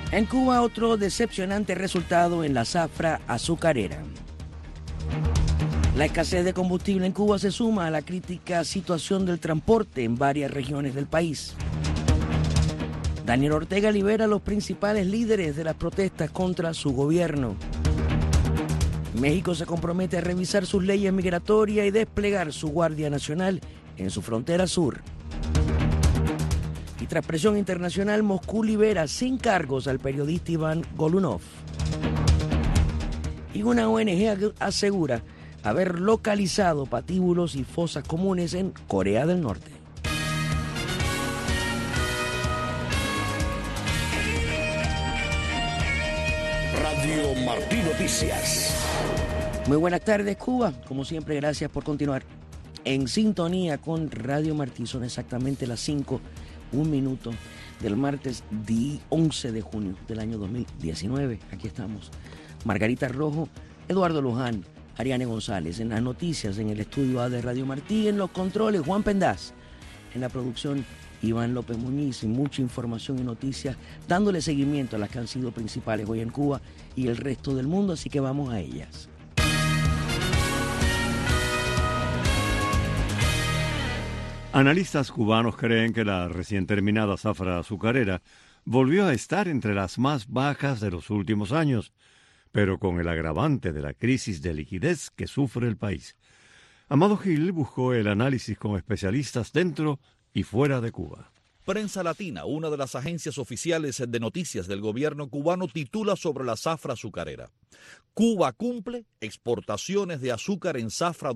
En Cuba, otro decepcionante resultado en la zafra azucarera. La escasez de combustible en Cuba se suma a la crítica situación del transporte en varias regiones del país. Daniel Ortega libera a los principales líderes de las protestas contra su gobierno. México se compromete a revisar sus leyes migratorias y desplegar su Guardia Nacional en su frontera sur. Y tras presión internacional, Moscú libera sin cargos al periodista Iván Golunov. Y una ONG asegura haber localizado patíbulos y fosas comunes en Corea del Norte. Radio Martí Noticias. Muy buenas tardes, Cuba. Como siempre, gracias por continuar en sintonía con Radio Martí. Son exactamente las 5:01 del martes 11 de junio del año 2019. Aquí estamos. Margarita Rojo, Eduardo Luján, Ariane González. En las noticias, en el estudio A de Radio Martí, en los controles, Juan Pendaz. En la producción, Iván López Muñiz, y mucha información y noticias, dándole seguimiento a las que han sido principales hoy en Cuba y el resto del mundo, así que vamos a ellas. Analistas cubanos creen que la recién terminada zafra azucarera volvió a estar entre las más bajas de los últimos años, pero con el agravante de la crisis de liquidez que sufre el país. Amado Gil buscó el análisis con especialistas dentro y fuera de Cuba. Prensa Latina, una de las agencias oficiales de noticias del gobierno cubano, titula sobre la zafra azucarera. Cuba cumple exportaciones de azúcar en zafra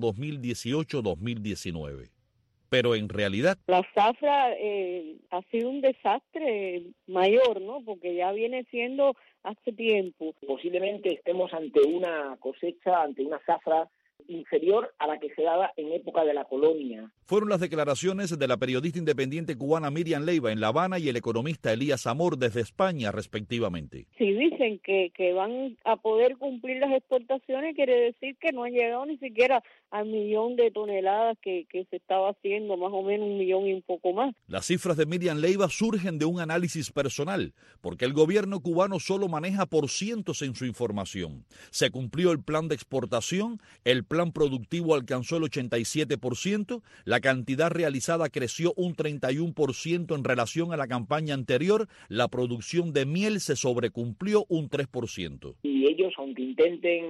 2018-2019. Pero en realidad la zafra ha sido un desastre mayor, ¿no? Porque ya viene siendo hace tiempo. Posiblemente estemos ante una cosecha, ante una zafra inferior a la que se daba en época de la colonia. Fueron las declaraciones de la periodista independiente cubana Miriam Leiva en La Habana y el economista Elías Amor desde España, respectivamente. Si dicen que van a poder cumplir las exportaciones, quiere decir que no han llegado ni siquiera al 1.000.000 de toneladas que se estaba haciendo, más o menos 1.000.000 y un poco más. Las cifras de Miriam Leiva surgen de un análisis personal, porque el gobierno cubano solo maneja por cientos en su información. Se cumplió el plan de exportación, el plan productivo alcanzó el 87%, la cantidad realizada creció un 31% en relación a la campaña anterior, la producción de miel se sobrecumplió un 3%. Y ellos, aunque intenten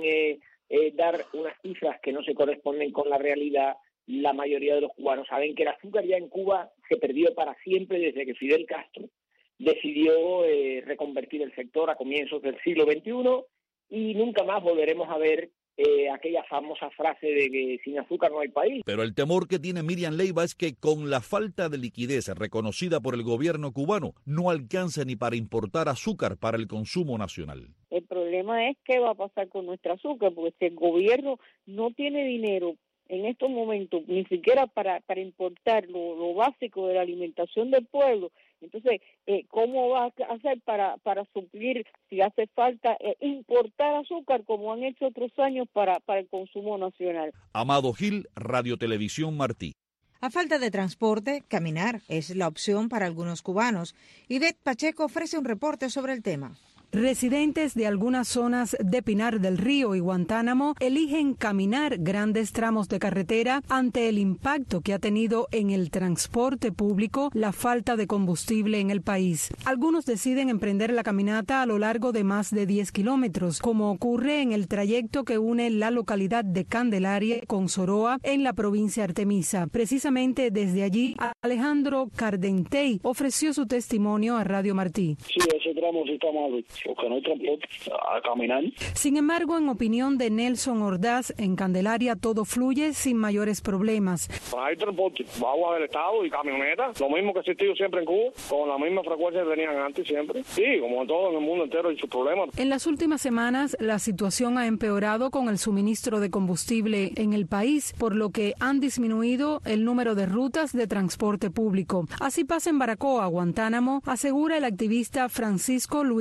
dar unas cifras que no se corresponden con la realidad, la mayoría de los cubanos saben que el azúcar ya en Cuba se perdió para siempre desde que Fidel Castro decidió reconvertir el sector a comienzos del siglo XXI y nunca más volveremos a ver aquella famosa frase de que sin azúcar no hay país. Pero el temor que tiene Miriam Leiva es que con la falta de liquidez reconocida por el gobierno cubano no alcance ni para importar azúcar para el consumo nacional. El problema es qué va a pasar con nuestro azúcar, porque si el gobierno no tiene dinero en estos momentos, ni siquiera para importar lo básico de la alimentación del pueblo, entonces, ¿cómo va a hacer para suplir, si hace falta, importar azúcar como han hecho otros años para el consumo nacional? Amado Gil, Radio Televisión Martí. A falta de transporte, caminar es la opción para algunos cubanos. Ivette Pacheco ofrece un reporte sobre el tema. Residentes de algunas zonas de Pinar del Río y Guantánamo eligen caminar grandes tramos de carretera ante el impacto que ha tenido en el transporte público la falta de combustible en el país. Algunos deciden emprender la caminata a lo largo de más de 10 kilómetros, como ocurre en el trayecto que une la localidad de Candelaria con Soroa en la provincia Artemisa. Precisamente desde allí, Alejandro Cardentey ofreció su testimonio a Radio Martí. Sí, ese tramo sí está malo, porque no hay transporte a caminar. Sin embargo, en opinión de Nelson Ordaz, en Candelaria todo fluye sin mayores problemas. Hay transporte, agua del Estado y camionetas, lo mismo que ha existido siempre en Cuba, con la misma frecuencia que tenían antes siempre. Sí, como en todo en el mundo entero y sus problemas. En las últimas semanas, la situación ha empeorado con el suministro de combustible en el país, por lo que han disminuido el número de rutas de transporte público. Así pasa en Baracoa, Guantánamo, asegura el activista Francisco Luis Manzanero.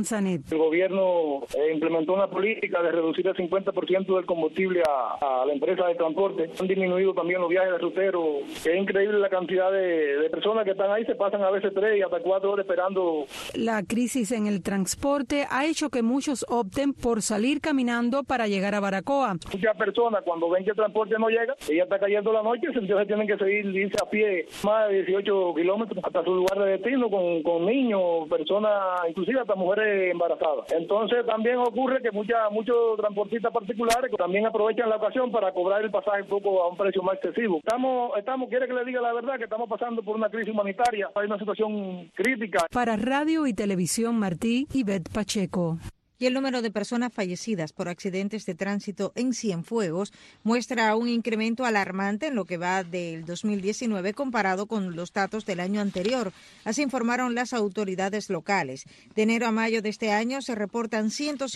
Manzanet. El gobierno implementó una política de reducir el 50% del combustible a la empresa de transporte. Han disminuido también los viajes de ruteros. Es increíble la cantidad de personas que están ahí, se pasan a veces 3 y hasta 4 horas esperando. La crisis en el transporte ha hecho que muchos opten por salir caminando para llegar a Baracoa. Muchas personas cuando ven que el transporte no llega, y ya está cayendo la noche, entonces tienen que irse a pie más de 18 kilómetros hasta su lugar de destino con niños, personas, inclusive hasta mujeres embarazadas. Entonces también ocurre que muchos transportistas particulares también aprovechan la ocasión para cobrar el pasaje un poco a un precio más excesivo. Quiere que le diga la verdad, que estamos pasando por una crisis humanitaria, hay una situación crítica. Para Radio y Televisión Martí, Ivette Pacheco. Y el número de personas fallecidas por accidentes de tránsito en Cienfuegos muestra un incremento alarmante en lo que va del 2019 comparado con los datos del año anterior. Así informaron las autoridades locales. De enero a mayo de este año se reportan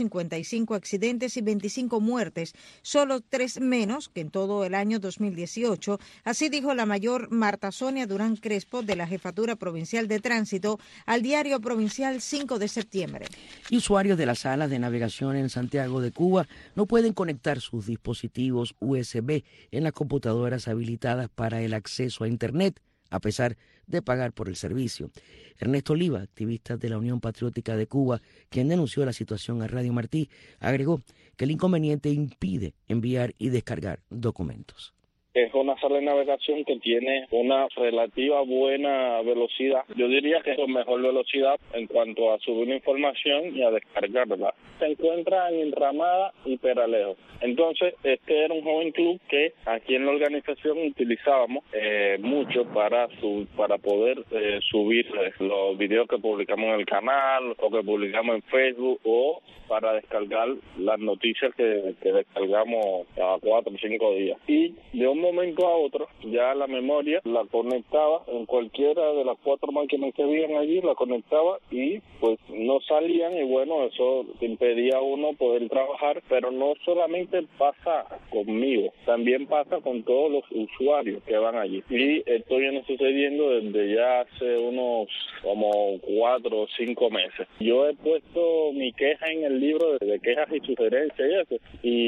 155 accidentes y 25 muertes, solo 3 menos que en todo el año 2018. Así dijo la mayor Marta Sonia Durán Crespo de la Jefatura Provincial de Tránsito al Diario Provincial 5 de septiembre. Y usuarios de las salas de navegación en Santiago de Cuba no pueden conectar sus dispositivos USB en las computadoras habilitadas para el acceso a Internet, a pesar de pagar por el servicio. Ernesto Oliva, activista de la Unión Patriótica de Cuba, quien denunció la situación a Radio Martí, agregó que el inconveniente impide enviar y descargar documentos. Es una sala de navegación que tiene una relativa buena velocidad. Yo diría que es mejor velocidad en cuanto a subir información y a descargarla. Se encuentra en Enramada y Peralejo. Entonces, este era un joven club que aquí en la organización utilizábamos mucho para poder subir los videos que publicamos en el canal o que publicamos en Facebook o para descargar las noticias que descargamos a 4 o 5 días. Y de un momento a otro, ya la memoria la conectaba en cualquiera de las 4 máquinas que habían allí, la conectaba y pues no salían, y bueno, eso impedía a uno poder trabajar. Pero no solamente pasa conmigo, también pasa con todos los usuarios que van allí. Y esto viene sucediendo desde ya hace unos como 4 o 5 meses. Yo he puesto mi queja en el libro de quejas y sugerencias y eso,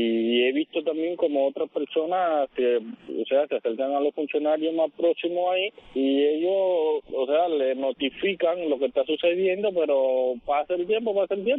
y he visto también como otras personas que, se acercan a los funcionarios más próximos ahí y ellos, le notifican lo que está sucediendo, pero pasa el tiempo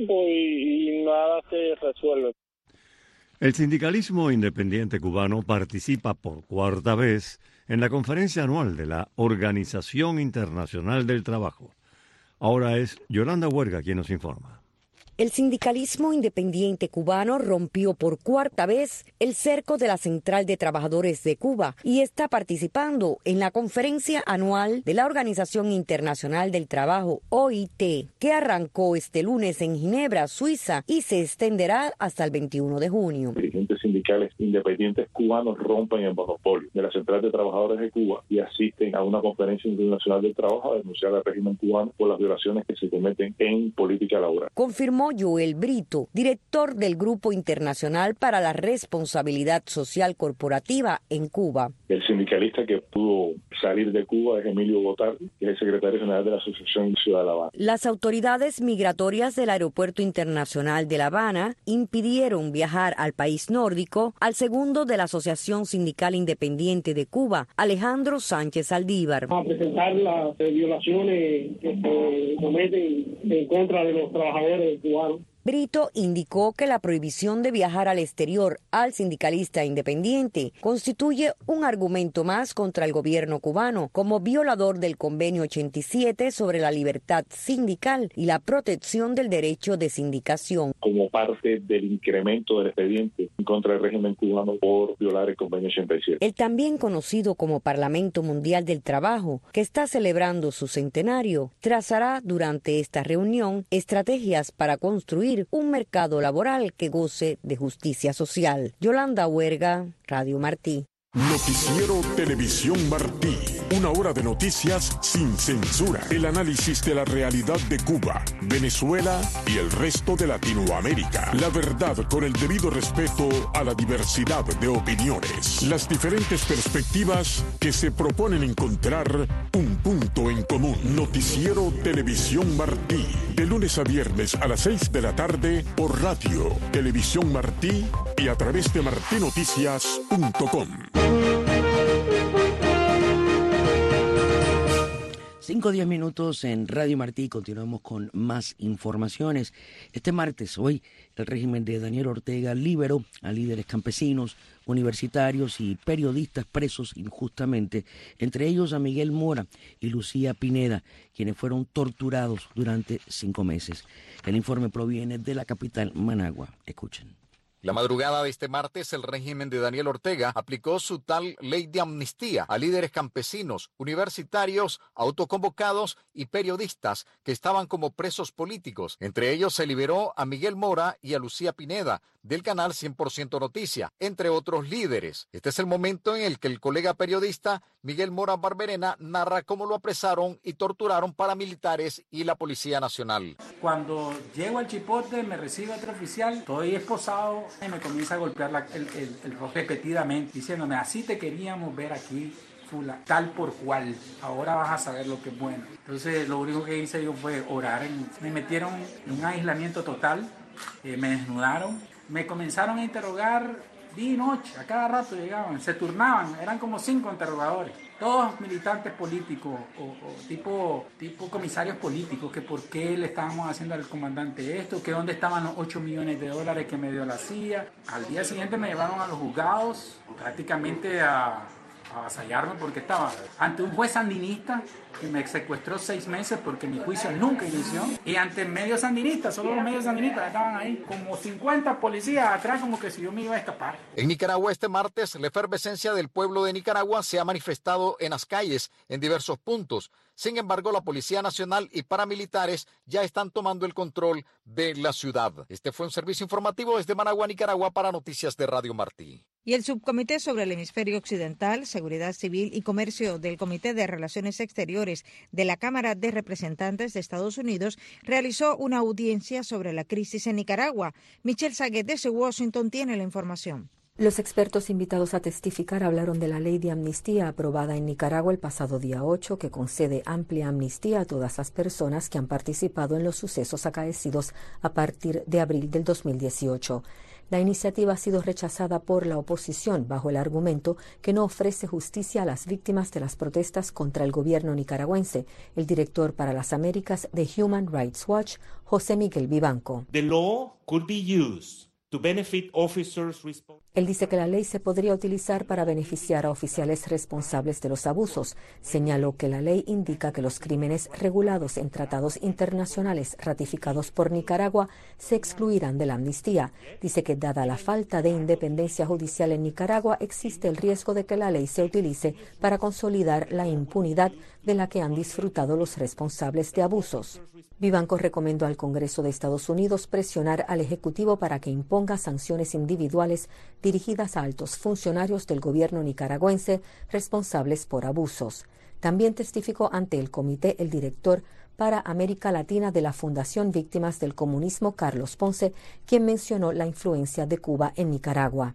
y nada se resuelve. El sindicalismo independiente cubano participa por 4ª vez en la conferencia anual de la Organización Internacional del Trabajo. Ahora es Yolanda Huerga quien nos informa. El sindicalismo independiente cubano rompió por 4ª vez el cerco de la Central de Trabajadores de Cuba y está participando en la conferencia anual de la Organización Internacional del Trabajo, OIT, que arrancó este lunes en Ginebra, Suiza, y se extenderá hasta el 21 de junio. Dirigentes sindicales independientes cubanos rompen el monopolio de la Central de Trabajadores de Cuba y asisten a una conferencia internacional del trabajo a denunciar al régimen cubano por las violaciones que se cometen en política laboral. Confirmó Joel Brito, director del Grupo Internacional para la Responsabilidad Social Corporativa en Cuba. El sindicalista que pudo salir de Cuba es Emilio Gotardi, que es el secretario general de la Asociación Ciudad de La Habana. Las autoridades migratorias del Aeropuerto Internacional de La Habana impidieron viajar al país nórdico al segundo de la Asociación Sindical Independiente de Cuba, Alejandro Sánchez Aldívar. A presentar las violaciones que se cometen en contra de los trabajadores cubanos. Brito indicó que la prohibición de viajar al exterior al sindicalista independiente constituye un argumento más contra el gobierno cubano como violador del Convenio 87 sobre la libertad sindical y la protección del derecho de sindicación. Como parte del incremento del expediente en contra del régimen cubano por violar el Convenio 87. El también conocido como Parlamento Mundial del Trabajo, que está celebrando su centenario, trazará durante esta reunión estrategias para construir un mercado laboral que goce de justicia social. Yolanda Huerga, Radio Martí. Noticiero Televisión Martí. Una hora de noticias sin censura. El análisis de la realidad de Cuba, Venezuela y el resto de Latinoamérica. La verdad con el debido respeto a la diversidad de opiniones. Las diferentes perspectivas que se proponen encontrar un punto en común. Noticiero Televisión Martí. De lunes a viernes a las 6 de la tarde por Radio Televisión Martí y a través de martinoticias.com. 5:10 minutos en Radio Martí. Continuamos con más informaciones. Este martes, hoy, el régimen de Daniel Ortega liberó a líderes campesinos, universitarios y periodistas presos injustamente, entre ellos a Miguel Mora y Lucía Pineda, quienes fueron torturados durante 5 meses. El informe proviene de la capital, Managua. Escuchen. La madrugada de este martes, el régimen de Daniel Ortega aplicó su tal ley de amnistía a líderes campesinos, universitarios, autoconvocados y periodistas que estaban como presos políticos. Entre ellos se liberó a Miguel Mora y a Lucía Pineda, del canal 100% Noticia, entre otros líderes. Este es el momento en el que el colega periodista Miguel Mora Barberena narra cómo lo apresaron y torturaron paramilitares y la Policía Nacional. Cuando llego al chipote, me recibe otro oficial, estoy esposado y me comienza a golpear el rostro repetidamente, diciéndome, así te queríamos ver aquí, fula, tal por cual, ahora vas a saber lo que es bueno. Entonces lo único que hice yo fue orar, me metieron en un aislamiento total, me desnudaron, me comenzaron a interrogar día y noche, a cada rato llegaban, se turnaban, eran como 5 interrogadores, todos militantes políticos o tipo comisarios políticos, que por qué le estábamos haciendo al comandante esto, que dónde estaban los $8 millones que me dio la CIA. Al día siguiente me llevaron a los juzgados, prácticamente a avasallarme porque estaba ante un juez sandinista que me secuestró 6 meses porque mi juicio nunca inició, y ante medios sandinistas, solo los medios sandinistas estaban ahí, como 50 policías atrás, como que si yo me iba a escapar. En Nicaragua este martes, la efervescencia del pueblo de Nicaragua se ha manifestado en las calles en diversos puntos. Sin embargo, la Policía Nacional y paramilitares ya están tomando el control de la ciudad. Este fue un servicio informativo desde Managua, Nicaragua, para Noticias de Radio Martí. Y el Subcomité sobre el Hemisferio Occidental, Seguridad Civil y Comercio del Comité de Relaciones Exteriores de la Cámara de Representantes de Estados Unidos realizó una audiencia sobre la crisis en Nicaragua. Michelle Saguet desde Washington tiene la información. Los expertos invitados a testificar hablaron de la ley de amnistía aprobada en Nicaragua el pasado día 8, que concede amplia amnistía a todas las personas que han participado en los sucesos acaecidos a partir de abril del 2018. La iniciativa ha sido rechazada por la oposición bajo el argumento que no ofrece justicia a las víctimas de las protestas contra el gobierno nicaragüense. El director para las Américas de Human Rights Watch, José Miguel Vivanco. The law could be used to benefit officers. Él dice que la ley se podría utilizar para beneficiar a oficiales responsables de los abusos. Señaló que la ley indica que los crímenes regulados en tratados internacionales ratificados por Nicaragua se excluirán de la amnistía. Dice que dada la falta de independencia judicial en Nicaragua, existe el riesgo de que la ley se utilice para consolidar la impunidad de la que han disfrutado los responsables de abusos. Vivanco recomendó al Congreso de Estados Unidos presionar al Ejecutivo para que imponga sanciones individuales dirigidas a altos funcionarios del gobierno nicaragüense responsables por abusos. También testificó ante el comité el director para América Latina de la Fundación Víctimas del Comunismo, Carlos Ponce, quien mencionó la influencia de Cuba en Nicaragua.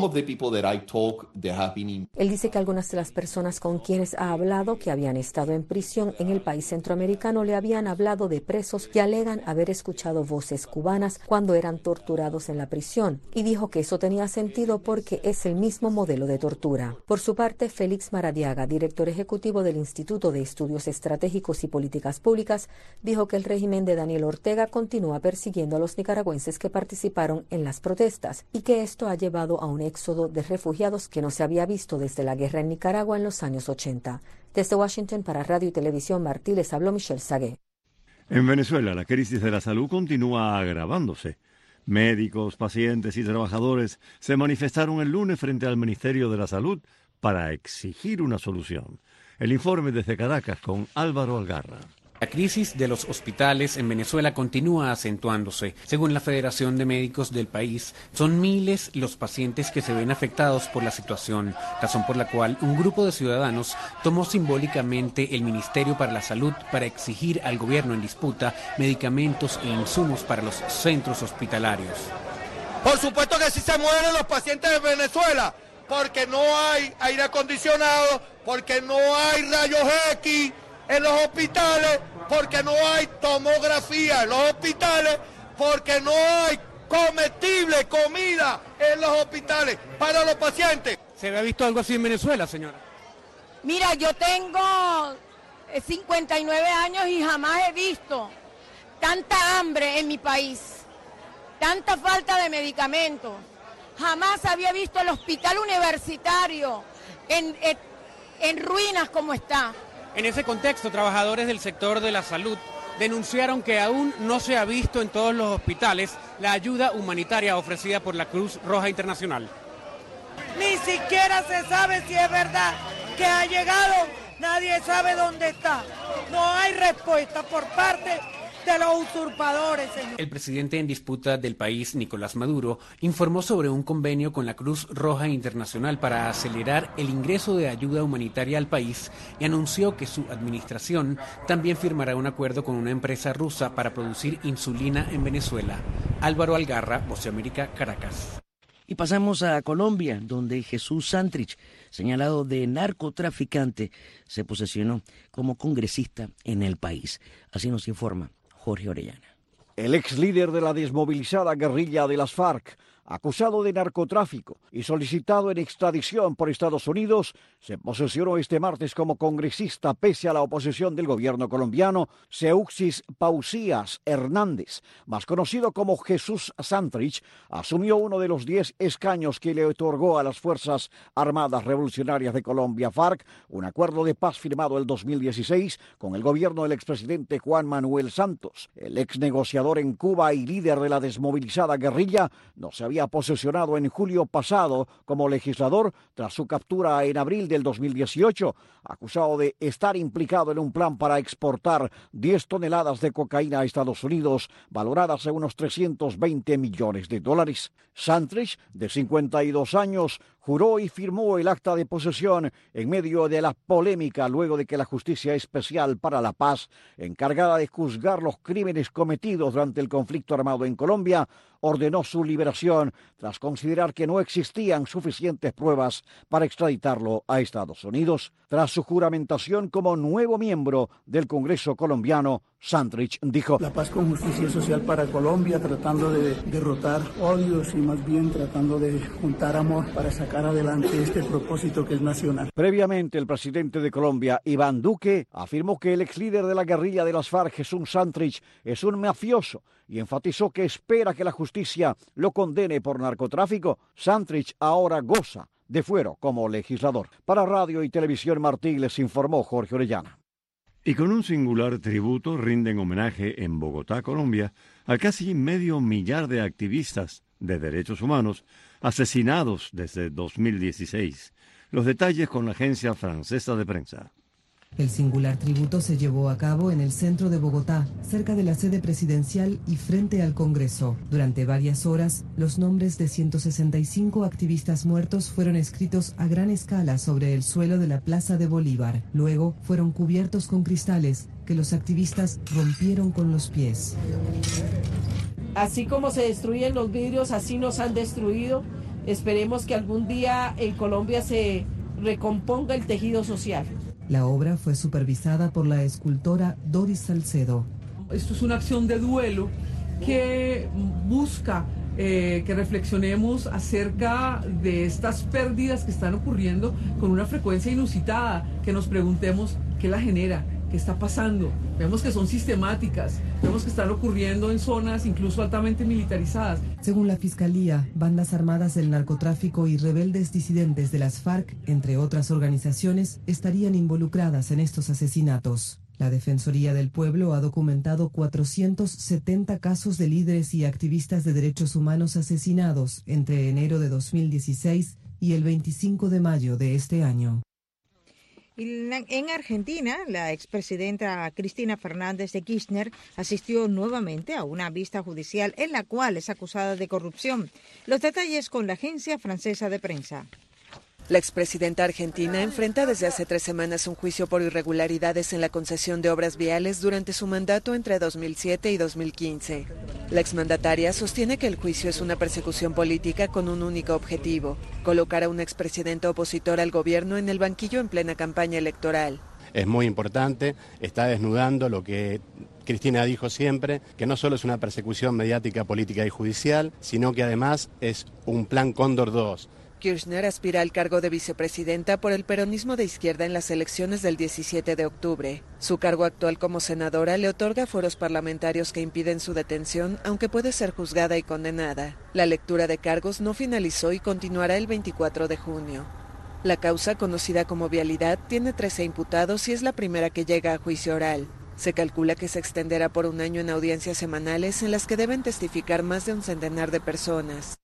Él dice que algunas de las personas con quienes ha hablado que habían estado en prisión en el país centroamericano le habían hablado de presos que alegan haber escuchado voces cubanas cuando eran torturados en la prisión, y dijo que eso tenía sentido porque es el mismo modelo de tortura. Por su parte, Félix Maradiaga, director ejecutivo del Instituto de Estudios Estratégicos y Políticas Públicas, dijo que el régimen de Daniel Ortega continúa persiguiendo a los nicaragüenses que participaron en las protestas y que esto ha llevado a un éxodo de refugiados que no se había visto desde la guerra en Nicaragua en los años 80. Desde Washington para Radio y Televisión Martí les habló Michelle Saguet. En Venezuela, la crisis de la salud continúa agravándose. Médicos, pacientes y trabajadores se manifestaron el lunes frente al Ministerio de la Salud para exigir una solución. El informe desde Caracas con Álvaro Algarra. La crisis de los hospitales en Venezuela continúa acentuándose. Según la Federación de Médicos del país, son miles los pacientes que se ven afectados por la situación, razón por la cual un grupo de ciudadanos tomó simbólicamente el Ministerio para la Salud para exigir al gobierno en disputa medicamentos e insumos para los centros hospitalarios. Por supuesto que sí se mueren los pacientes de Venezuela, porque no hay aire acondicionado, porque no hay rayos X en los hospitales, porque no hay tomografía en los hospitales, porque no hay comestible, comida en los hospitales para los pacientes. ¿Se había visto algo así en Venezuela, señora? Mira, yo tengo 59 años y jamás he visto tanta hambre en mi país, tanta falta de medicamentos. Jamás había visto el hospital universitario en ruinas como está. En ese contexto, trabajadores del sector de la salud denunciaron que aún no se ha visto en todos los hospitales la ayuda humanitaria ofrecida por la Cruz Roja Internacional. Ni siquiera se sabe si es verdad que ha llegado, nadie sabe dónde está. No hay respuesta por parte de los usurpadores, señor. El presidente en disputa del país, Nicolás Maduro, informó sobre un convenio con la Cruz Roja Internacional para acelerar el ingreso de ayuda humanitaria al país y anunció que su administración también firmará un acuerdo con una empresa rusa para producir insulina en Venezuela. Álvaro Algarra, Voz de América, Caracas. Y pasamos a Colombia, donde Jesús Santrich, señalado de narcotraficante, se posesionó como congresista en el país. Así nos informa Jorge Orellana. El ex líder de la desmovilizada guerrilla de las FARC, acusado de narcotráfico y solicitado en extradición por Estados Unidos, se posesionó este martes como congresista pese a la oposición del gobierno colombiano. Seuxis Pausías Hernández, más conocido como Jesús Santrich, asumió uno de los 10 escaños que le otorgó a las Fuerzas Armadas Revolucionarias de Colombia, FARC, un acuerdo de paz firmado el 2016 con el gobierno del expresidente Juan Manuel Santos. El ex negociador en Cuba y líder de la desmovilizada guerrilla no se había posesionado en julio pasado como legislador tras su captura en abril del 2018, acusado de estar implicado en un plan para exportar 10 toneladas de cocaína a Estados Unidos, valoradas en unos $320 millones. Santrich, de 52 años, juró y firmó el acta de posesión en medio de la polémica luego de que la Justicia Especial para la Paz, encargada de juzgar los crímenes cometidos durante el conflicto armado en Colombia, ordenó su liberación tras considerar que no existían suficientes pruebas para extraditarlo a Estados Unidos. Tras su juramentación como nuevo miembro del Congreso colombiano, Santrich dijo: la paz con justicia social para Colombia, tratando de derrotar odios y más bien tratando de juntar amor para sacar adelante este propósito que es nacional. Previamente, el presidente de Colombia, Iván Duque, afirmó que el ex líder de la guerrilla de las FARC, Jesús Santrich, es un mafioso y enfatizó que espera que la justicia lo condene por narcotráfico. Santrich ahora goza de fuero como legislador. Para Radio y Televisión Martí les informó Jorge Orellana. Y con un singular tributo rinden homenaje en Bogotá, Colombia, a casi 500,000 de activistas de derechos humanos asesinados desde 2016. Los detalles con la agencia francesa de prensa. El singular tributo se llevó a cabo en el centro de Bogotá, cerca de la sede presidencial y frente al Congreso. Durante varias horas, los nombres de 165 activistas muertos fueron escritos a gran escala sobre el suelo de la Plaza de Bolívar. Luego fueron cubiertos con cristales que los activistas rompieron con los pies. Así como se destruyen los vidrios, así nos han destruido. Esperemos que algún día en Colombia se recomponga el tejido social. La obra fue supervisada por la escultora Doris Salcedo. Esto es una acción de duelo que busca que reflexionemos acerca de estas pérdidas que están ocurriendo con una frecuencia inusitada, que nos preguntemos qué la genera, qué está pasando. Vemos que son sistemáticas, vemos que están ocurriendo en zonas incluso altamente militarizadas. Según la Fiscalía, bandas armadas del narcotráfico y rebeldes disidentes de las FARC, entre otras organizaciones, estarían involucradas en estos asesinatos. La Defensoría del Pueblo ha documentado 470 casos de líderes y activistas de derechos humanos asesinados entre enero de 2016 y el 25 de mayo de este año. En Argentina, la expresidenta Cristina Fernández de Kirchner asistió nuevamente a una vista judicial en la cual es acusada de corrupción. Los detalles con la agencia francesa de prensa. La expresidenta argentina enfrenta desde hace 3 semanas un juicio por irregularidades en la concesión de obras viales durante su mandato entre 2007 y 2015. La exmandataria sostiene que el juicio es una persecución política con un único objetivo: colocar a un expresidente opositor al gobierno en el banquillo en plena campaña electoral. Es muy importante, está desnudando lo que Cristina dijo siempre, que no solo es una persecución mediática, política y judicial, sino que además es un plan Cóndor 2. Kirchner aspira al cargo de vicepresidenta por el peronismo de izquierda en las elecciones del 17 de octubre. Su cargo actual como senadora le otorga fueros parlamentarios que impiden su detención, aunque puede ser juzgada y condenada. La lectura de cargos no finalizó y continuará el 24 de junio. La causa, conocida como vialidad, tiene 13 imputados y es la primera que llega a juicio oral. Se calcula que se extenderá por 1 año en audiencias semanales en las que deben testificar más de un centenar de personas.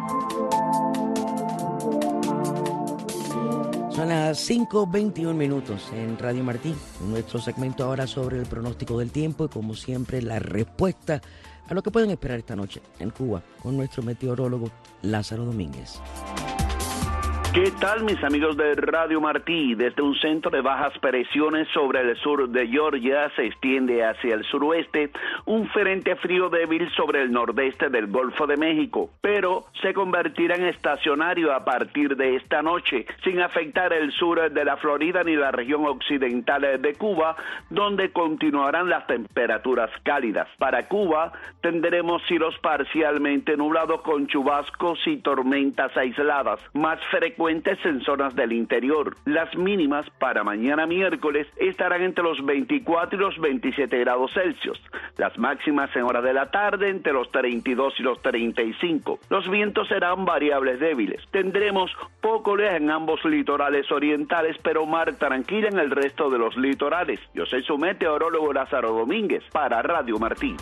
Son las 5:21 en Radio Martí. Nuestro segmento ahora sobre el pronóstico del tiempo y, como siempre, la respuesta a lo que pueden esperar esta noche en Cuba con nuestro meteorólogo Lázaro Domínguez. ¿Qué tal, mis amigos de Radio Martí? Desde un centro de bajas presiones sobre el sur de Georgia se extiende hacia el suroeste un frente frío débil sobre el nordeste del Golfo de México, pero se convertirá en estacionario a partir de esta noche, sin afectar el sur de la Florida ni la región occidental de Cuba, donde continuarán las temperaturas cálidas. Para Cuba tendremos cielos parcialmente nublados con chubascos y tormentas aisladas, más frecuentes en zonas del interior. Las mínimas para mañana miércoles estarán entre los 24 y los 27 grados Celsius. Las máximas en horas de la tarde entre los 32 y los 35. Los vientos serán variables débiles. Tendremos poco oleaje en ambos litorales orientales, pero mar tranquila en el resto de los litorales. Yo soy su meteorólogo Lázaro Domínguez para Radio Martí.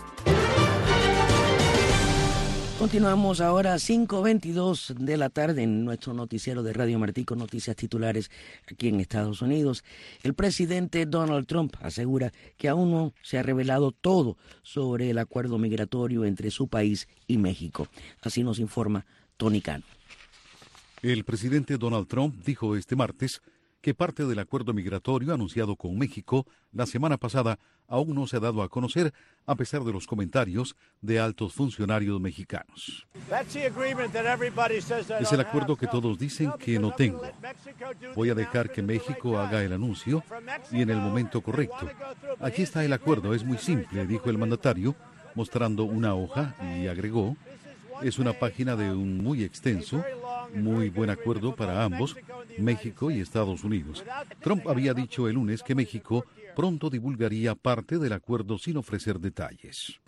Continuamos ahora a 5:22 de la tarde en nuestro noticiero de Radio Martí con noticias titulares aquí en Estados Unidos. El presidente Donald Trump asegura que aún no se ha revelado todo sobre el acuerdo migratorio entre su país y México. Así nos informa Tony Cano. El presidente Donald Trump dijo este martes que parte del acuerdo migratorio anunciado con México la semana pasada aún no se ha dado a conocer, a pesar de los comentarios de altos funcionarios mexicanos. Es el acuerdo que todos dicen que no tengo. Voy a dejar que México haga el anuncio y en el momento correcto. Aquí está el acuerdo, es muy simple, dijo el mandatario, mostrando una hoja, y agregó: es una página de un muy extenso, muy buen acuerdo para ambos, México y Estados Unidos. Trump había dicho el lunes que México pronto divulgaría parte del acuerdo sin ofrecer detalles.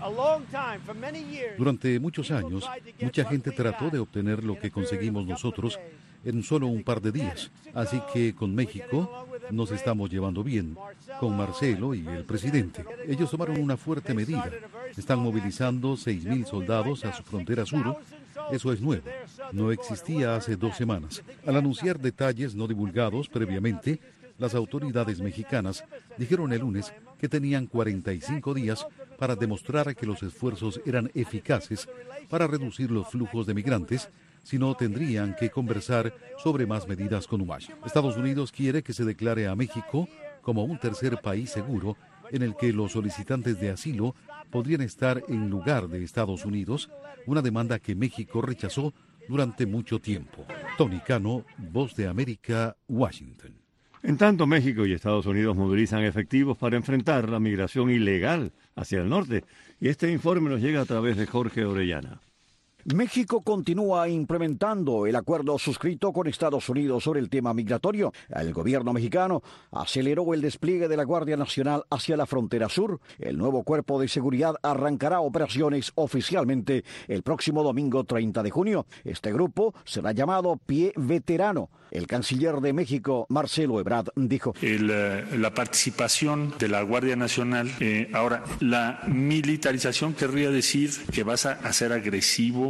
Durante muchos años, mucha gente trató de obtener lo que conseguimos nosotros en solo un par de días. Así que con México nos estamos llevando bien, con Marcelo y el presidente. Ellos tomaron una fuerte medida. Están movilizando 6,000 soldados a su frontera sur. Eso es nuevo. No existía hace 2 semanas. Al anunciar detalles no divulgados previamente, las autoridades mexicanas dijeron el lunes que tenían 45 días para demostrar que los esfuerzos eran eficaces para reducir los flujos de migrantes, si no tendrían que conversar sobre más medidas con Washington. Estados Unidos quiere que se declare a México como un tercer país seguro en el que los solicitantes de asilo podrían estar en lugar de Estados Unidos, una demanda que México rechazó durante mucho tiempo. Tony Cano, Voz de América, Washington. En tanto, México y Estados Unidos movilizan efectivos para enfrentar la migración ilegal hacia el norte. Y este informe nos llega a través de Jorge Orellana. México continúa implementando el acuerdo suscrito con Estados Unidos sobre el tema migratorio. El gobierno mexicano aceleró el despliegue de la Guardia Nacional hacia la frontera sur. El nuevo cuerpo de seguridad arrancará operaciones oficialmente el próximo domingo 30 de junio. Este grupo será llamado Pie Veterano. El canciller de México, Marcelo Ebrard, dijo: la participación de la Guardia Nacional, ahora, la militarización querría decir que vas a ser agresivo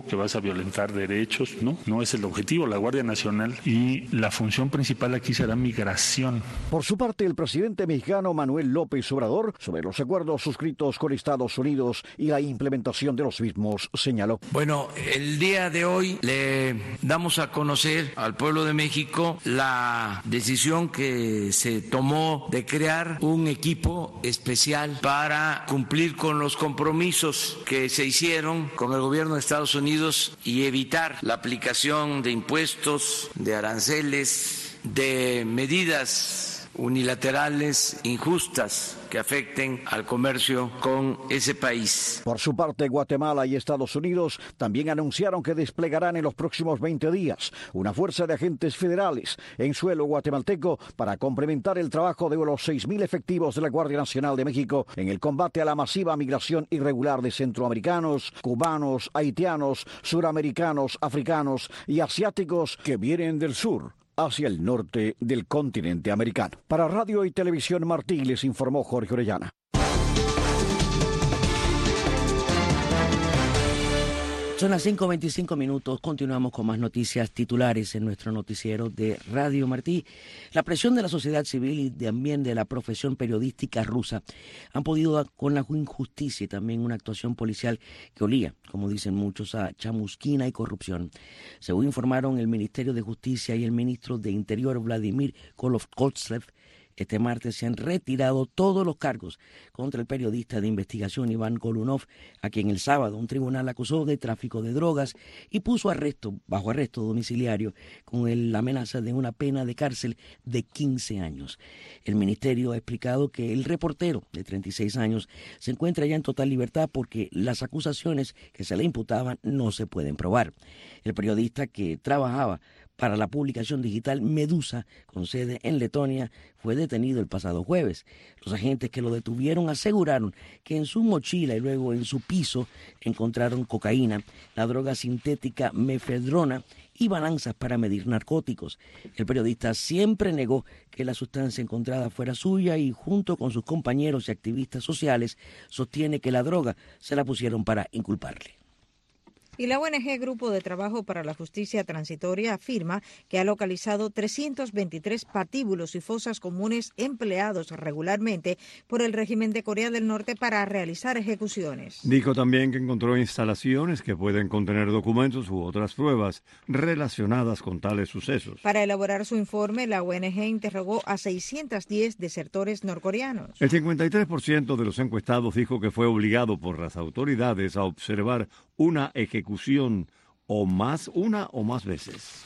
que vas a violentar derechos, no es el objetivo, la Guardia Nacional, y la función principal aquí será migración. Por su parte, el presidente mexicano Manuel López Obrador, sobre los acuerdos suscritos con Estados Unidos y la implementación de los mismos, señaló. Bueno, el día de hoy le damos a conocer al pueblo de México la decisión que se tomó de crear un equipo especial para cumplir con los compromisos que se hicieron con el gobierno de Estados Unidos y evitar la aplicación de impuestos, de aranceles, de medidas unilaterales injustas que afecten al comercio con ese país. Por su parte, Guatemala y Estados Unidos también anunciaron que desplegarán en los próximos 20 días una fuerza de agentes federales en suelo guatemalteco para complementar el trabajo de los 6.000 efectivos de la Guardia Nacional de México en el combate a la masiva migración irregular de centroamericanos, cubanos, haitianos, suramericanos, africanos y asiáticos que vienen del sur hacia el norte del continente americano. Para Radio y Televisión Martí les informó Jorge Orellana. Son las 5:25. Continuamos con más noticias titulares en nuestro noticiero de Radio Martí. La presión de la sociedad civil y también de la profesión periodística rusa han podido con la injusticia y también una actuación policial que olía, como dicen muchos, a chamusquina y corrupción. Según informaron el Ministerio de Justicia y el ministro de Interior Vladimir Kolovkoltsev, este martes se han retirado todos los cargos contra el periodista de investigación Iván Golunov, a quien el sábado un tribunal acusó de tráfico de drogas y puso bajo arresto domiciliario con la amenaza de una pena de cárcel de 15 años. El ministerio ha explicado que el reportero de 36 años se encuentra ya en total libertad porque las acusaciones que se le imputaban no se pueden probar. El periodista, que trabajaba para la publicación digital Medusa, con sede en Letonia, fue detenido el pasado jueves. Los agentes que lo detuvieron aseguraron que en su mochila y luego en su piso encontraron cocaína, la droga sintética mefedrona y balanzas para medir narcóticos. El periodista siempre negó que la sustancia encontrada fuera suya y, junto con sus compañeros y activistas sociales, sostiene que la droga se la pusieron para inculparle. Y la ONG Grupo de Trabajo para la Justicia Transitoria afirma que ha localizado 323 patíbulos y fosas comunes empleados regularmente por el régimen de Corea del Norte para realizar ejecuciones. Dijo también que encontró instalaciones que pueden contener documentos u otras pruebas relacionadas con tales sucesos. Para elaborar su informe, la ONG interrogó a 610 desertores norcoreanos. El 53% de los encuestados dijo que fue obligado por las autoridades a observar una ejecución una o más veces.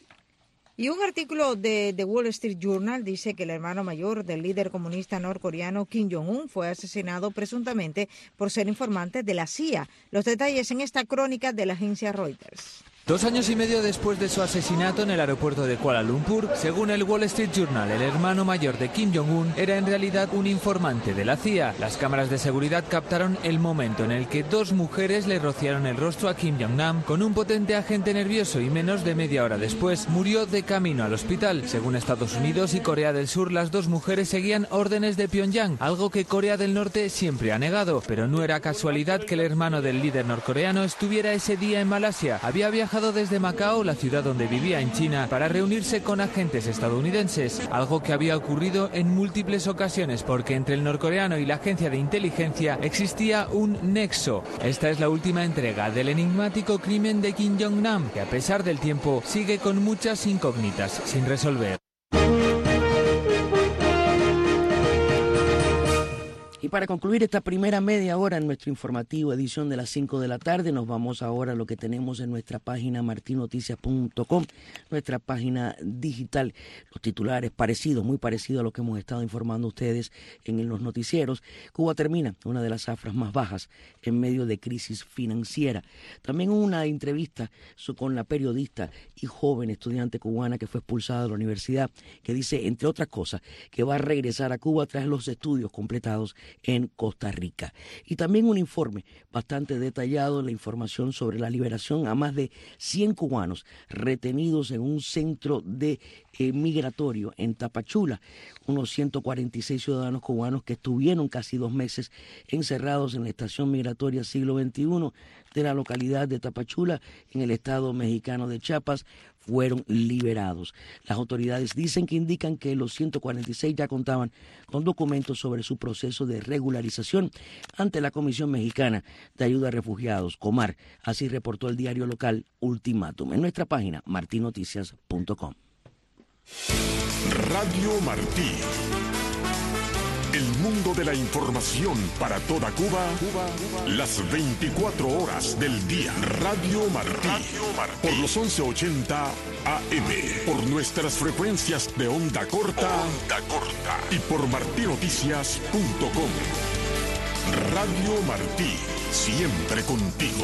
Y un artículo de The Wall Street Journal dice que el hermano mayor del líder comunista norcoreano Kim Jong-un fue asesinado presuntamente por ser informante de la CIA. Los detalles en esta crónica de la agencia Reuters. 2 años y medio después de su asesinato en el aeropuerto de Kuala Lumpur, según el Wall Street Journal, el hermano mayor de Kim Jong-un era en realidad un informante de la CIA. Las cámaras de seguridad captaron el momento en el que 2 mujeres le rociaron el rostro a Kim Jong-nam con un potente agente nervioso y menos de media hora después murió de camino al hospital. Según Estados Unidos y Corea del Sur, las 2 mujeres seguían órdenes de Pyongyang, algo que Corea del Norte siempre ha negado. Pero no era casualidad que el hermano del líder norcoreano estuviera ese día en Malasia. Había viajado desde Macao, la ciudad donde vivía en China, para reunirse con agentes estadounidenses, algo que había ocurrido en múltiples ocasiones porque entre el norcoreano y la agencia de inteligencia existía un nexo. Esta es la última entrega del enigmático crimen de Kim Jong-nam, que a pesar del tiempo sigue con muchas incógnitas sin resolver. Y para concluir esta primera media hora en nuestro informativo edición de las 5 de la tarde, nos vamos ahora a lo que tenemos en nuestra página martinoticias.com, nuestra página digital. Los titulares muy parecidos a lo que hemos estado informando a ustedes en los noticieros. Cuba termina una de las cifras más bajas en medio de crisis financiera. También una entrevista con la periodista y joven estudiante cubana que fue expulsada de la universidad, que dice, entre otras cosas, que va a regresar a Cuba tras los estudios completados en Costa Rica. Y también un informe bastante detallado, la información sobre la liberación a más de 100 cubanos retenidos en un centro de migratorio en Tapachula, unos 146 ciudadanos cubanos que estuvieron casi 2 meses encerrados en la estación migratoria Siglo XXI de la localidad de Tapachula, en el estado mexicano de Chiapas, fueron liberados. Las autoridades dicen que indican que los 146 ya contaban con documentos sobre su proceso de regularización ante la Comisión Mexicana de Ayuda a Refugiados, Comar. Así reportó el diario local Ultimátum. En nuestra página, martinoticias.com. Radio Martí. El mundo de la información para toda Cuba, las 24 horas del día. Radio Martí. Por los 1180 AM. Por nuestras frecuencias de onda corta. Y por martinoticias.com. Radio Martí. Siempre contigo.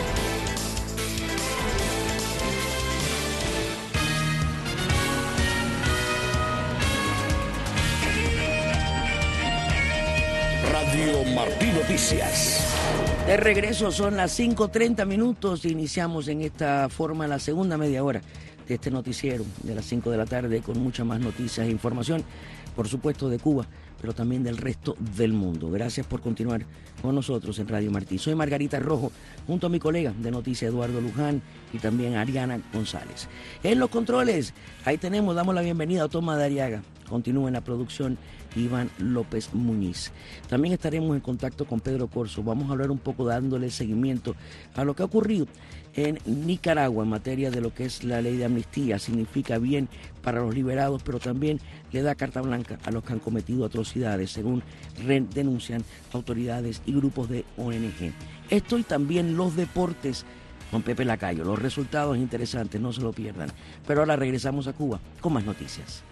Radio Martí Noticias. De regreso, son las 5:30 minutos. Iniciamos en esta forma la segunda media hora de este noticiero de las 5 de la tarde con muchas más noticias e información, por supuesto de Cuba, pero también del resto del mundo. Gracias por continuar con nosotros en Radio Martí. Soy Margarita Rojo, junto a mi colega de Noticias Eduardo Luján y también Ariana González. En los controles, ahí tenemos, damos la bienvenida a Toma de Ariaga. Continúa en la producción Iván López Muñiz. También estaremos en contacto con Pedro Corso. Vamos a hablar un poco dándole seguimiento a lo que ha ocurrido en Nicaragua en materia de lo que es la ley de amnistía. Significa bien para los liberados, pero también le da carta blanca a los que han cometido atrocidades, según denuncian autoridades y grupos de ONG. Esto y también los deportes con Pepe Lacayo. Los resultados interesantes, no se lo pierdan. Pero ahora regresamos a Cuba con más noticias.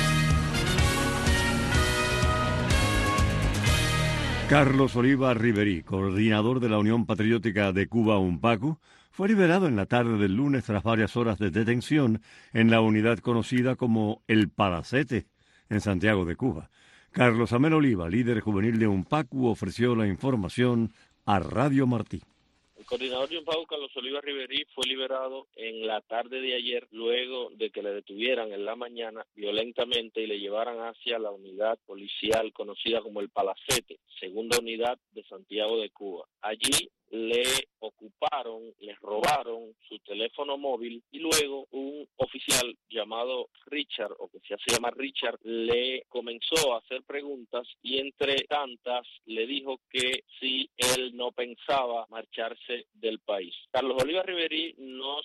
Carlos Oliva Riverí, coordinador de la Unión Patriótica de Cuba, UNPACU, fue liberado en la tarde del lunes tras varias horas de detención en la unidad conocida como El Palacete, en Santiago de Cuba. Carlos Amel Oliva, líder juvenil de UNPACU, ofreció la información a Radio Martí. El coordinador de UNPACU, Carlos Oliva Riverí, fue liberado en la tarde de ayer luego de que le detuvieran en la mañana violentamente y le llevaran hacia la unidad policial conocida como El Palacete, segunda unidad de Santiago de Cuba. Allí le ocuparon, le robaron su teléfono móvil y luego un oficial llamado Richard, o que se hace llamar Richard, le comenzó a hacer preguntas y entre tantas le dijo que si él no pensaba marcharse del país. Carlos Oliva Riverí nos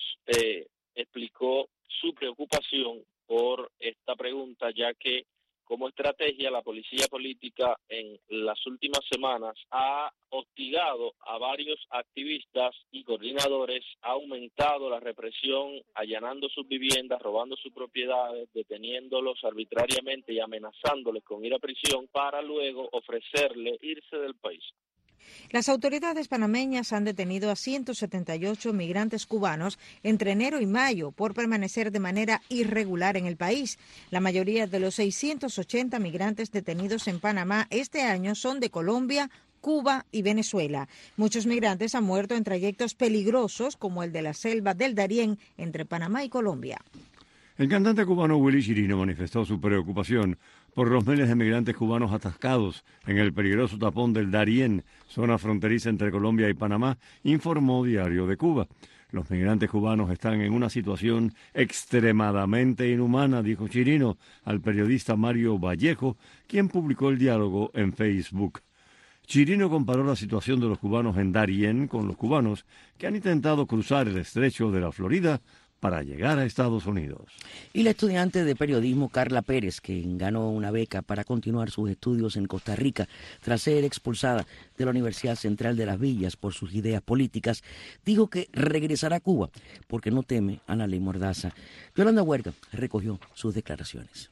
explicó su preocupación por esta pregunta, ya que como estrategia, la policía política en las últimas semanas ha hostigado a varios activistas y coordinadores, ha aumentado la represión, allanando sus viviendas, robando sus propiedades, deteniéndolos arbitrariamente y amenazándoles con ir a prisión para luego ofrecerle irse del país. Las autoridades panameñas han detenido a 178 migrantes cubanos entre enero y mayo por permanecer de manera irregular en el país. La mayoría de los 680 migrantes detenidos en Panamá este año son de Colombia, Cuba y Venezuela. Muchos migrantes han muerto en trayectos peligrosos como el de la selva del Darién entre Panamá y Colombia. El cantante cubano Willy Chirino manifestó su preocupación por los miles de migrantes cubanos atascados en el peligroso tapón del Darién, zona fronteriza entre Colombia y Panamá, informó Diario de Cuba. Los migrantes cubanos están en una situación extremadamente inhumana, dijo Chirino al periodista Mario Vallejo, quien publicó el diálogo en Facebook. Chirino comparó la situación de los cubanos en Darién con los cubanos que han intentado cruzar el estrecho de la Florida para llegar a Estados Unidos. Y la estudiante de periodismo Carla Pérez, quien ganó una beca para continuar sus estudios en Costa Rica tras ser expulsada de la Universidad Central de Las Villas por sus ideas políticas, dijo que regresará a Cuba porque no teme a la ley Mordaza. Yolanda Huerga recogió sus declaraciones.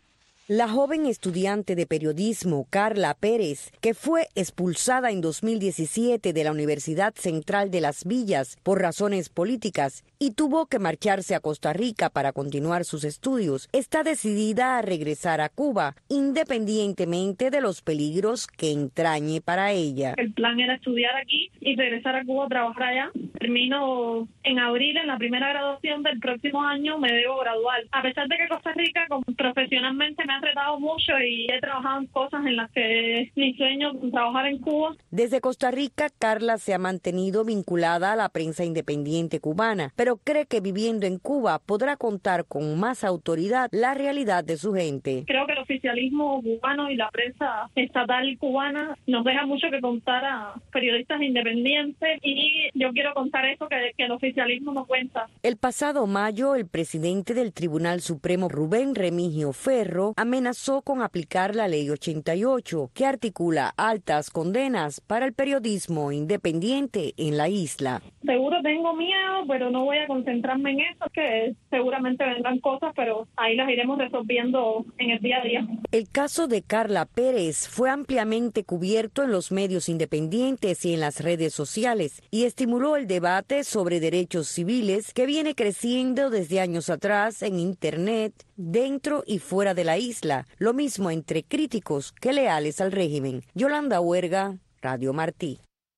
La joven estudiante de periodismo Carla Pérez, que fue expulsada en 2017 de la Universidad Central de Las Villas por razones políticas y tuvo que marcharse a Costa Rica para continuar sus estudios, está decidida a regresar a Cuba, independientemente de los peligros que entrañe para ella. El plan era estudiar aquí y regresar a Cuba a trabajar allá. Termino en abril, en la primera graduación del próximo año me debo graduar. A pesar de que Costa Rica profesionalmente me ha tratado mucho y he trabajado en cosas en las que es mi sueño trabajar en Cuba. Desde Costa Rica, Carla se ha mantenido vinculada a la prensa independiente cubana, pero cree que viviendo en Cuba podrá contar con más autoridad la realidad de su gente. Creo que el oficialismo cubano y la prensa estatal cubana nos deja mucho que contar a periodistas independientes y yo quiero contar eso que el oficialismo no cuenta. El pasado mayo, el presidente del Tribunal Supremo, Rubén Remigio Ferro, amenazó con aplicar la Ley 88, que articula altas condenas para el periodismo independiente en la isla. Seguro tengo miedo, pero no voy a concentrarme en eso, que seguramente vendrán cosas, pero ahí las iremos resolviendo en el día a día. El caso de Carla Pérez fue ampliamente cubierto en los medios independientes y en las redes sociales y estimuló el debate sobre derechos civiles que viene creciendo desde años atrás en Internet, dentro y fuera de la isla, lo mismo entre críticos que leales al régimen. Yolanda Huerga, Radio Martí.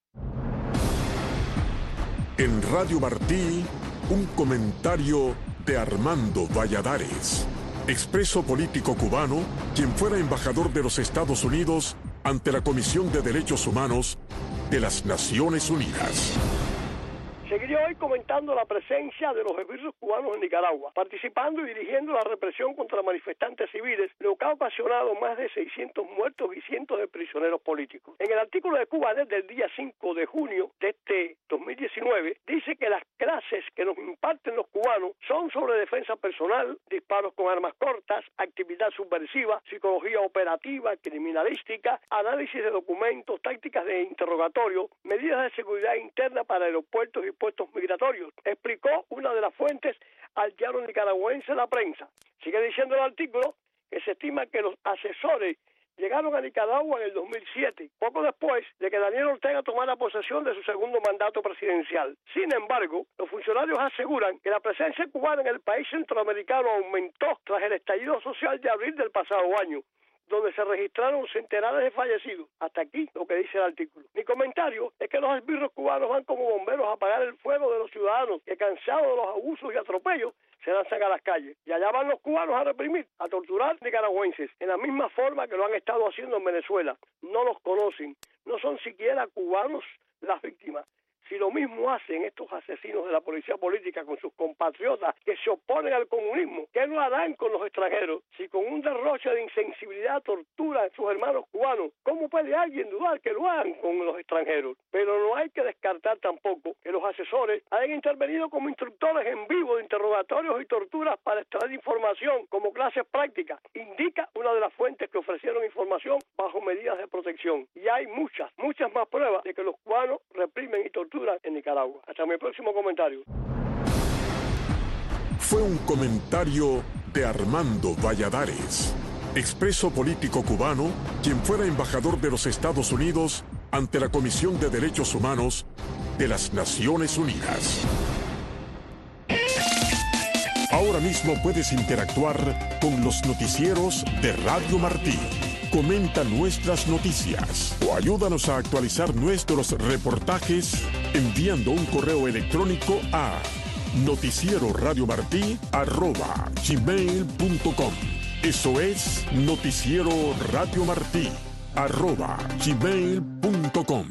En Radio Martí, un comentario de Armando Valladares, expreso político cubano, quien fuera embajador de los Estados Unidos ante la Comisión de Derechos Humanos de las Naciones Unidas. Seguiré hoy comentando la presencia de los esbirros cubanos en Nicaragua, participando y dirigiendo la represión contra manifestantes civiles, lo que ha ocasionado más de 600 muertos y cientos de prisioneros políticos. En el artículo de Cuba desde el día 5 de junio de este 2019, dice que las clases que nos imparten los cubanos son sobre defensa personal, disparos con armas cortas, actividad subversiva, psicología operativa, criminalística, análisis de documentos, tácticas de interrogatorio, medidas de seguridad interna para aeropuertos y puestos migratorios, explicó una de las fuentes al diario nicaragüense La Prensa. Sigue diciendo el artículo que se estima que los asesores llegaron a Nicaragua en el 2007, poco después de que Daniel Ortega tomara posesión de su segundo mandato presidencial. Sin embargo, los funcionarios aseguran que la presencia cubana en el país centroamericano aumentó tras el estallido social de abril del pasado año, donde se registraron centenares de fallecidos. Hasta aquí lo que dice el artículo. Mi comentario es que los esbirros cubanos van como bomberos a apagar el fuego de los ciudadanos que, cansados de los abusos y atropellos, se lanzan a las calles. Y allá van los cubanos a reprimir, a torturar nicaragüenses, en la misma forma que lo han estado haciendo en Venezuela. No los conocen, no son siquiera cubanos las víctimas. Si lo mismo hacen estos asesinos de la policía política con sus compatriotas que se oponen al comunismo, ¿qué no harán con los extranjeros? Si con un derroche de insensibilidad torturan a sus hermanos cubanos, ¿cómo puede alguien dudar que lo hagan con los extranjeros? Pero no hay que descartar tampoco que los asesores hayan intervenido como instructores en vivo de interrogatorios y torturas para extraer información como clases prácticas, indica una de las fuentes que ofrecieron información bajo medidas de protección. Y hay muchas más pruebas de que los cubanos reprimen y torturan en Nicaragua. Hasta mi próximo comentario. Fue un comentario de Armando Valladares, expreso político cubano, quien fuera embajador de los Estados Unidos ante la Comisión de Derechos Humanos de las Naciones Unidas. Ahora mismo puedes interactuar con los noticieros de Radio Martí. Comenta nuestras noticias o ayúdanos a actualizar nuestros reportajes enviando un correo electrónico a noticieroradiomartí@gmail.com. Eso es noticieroradiomartí@gmail.com.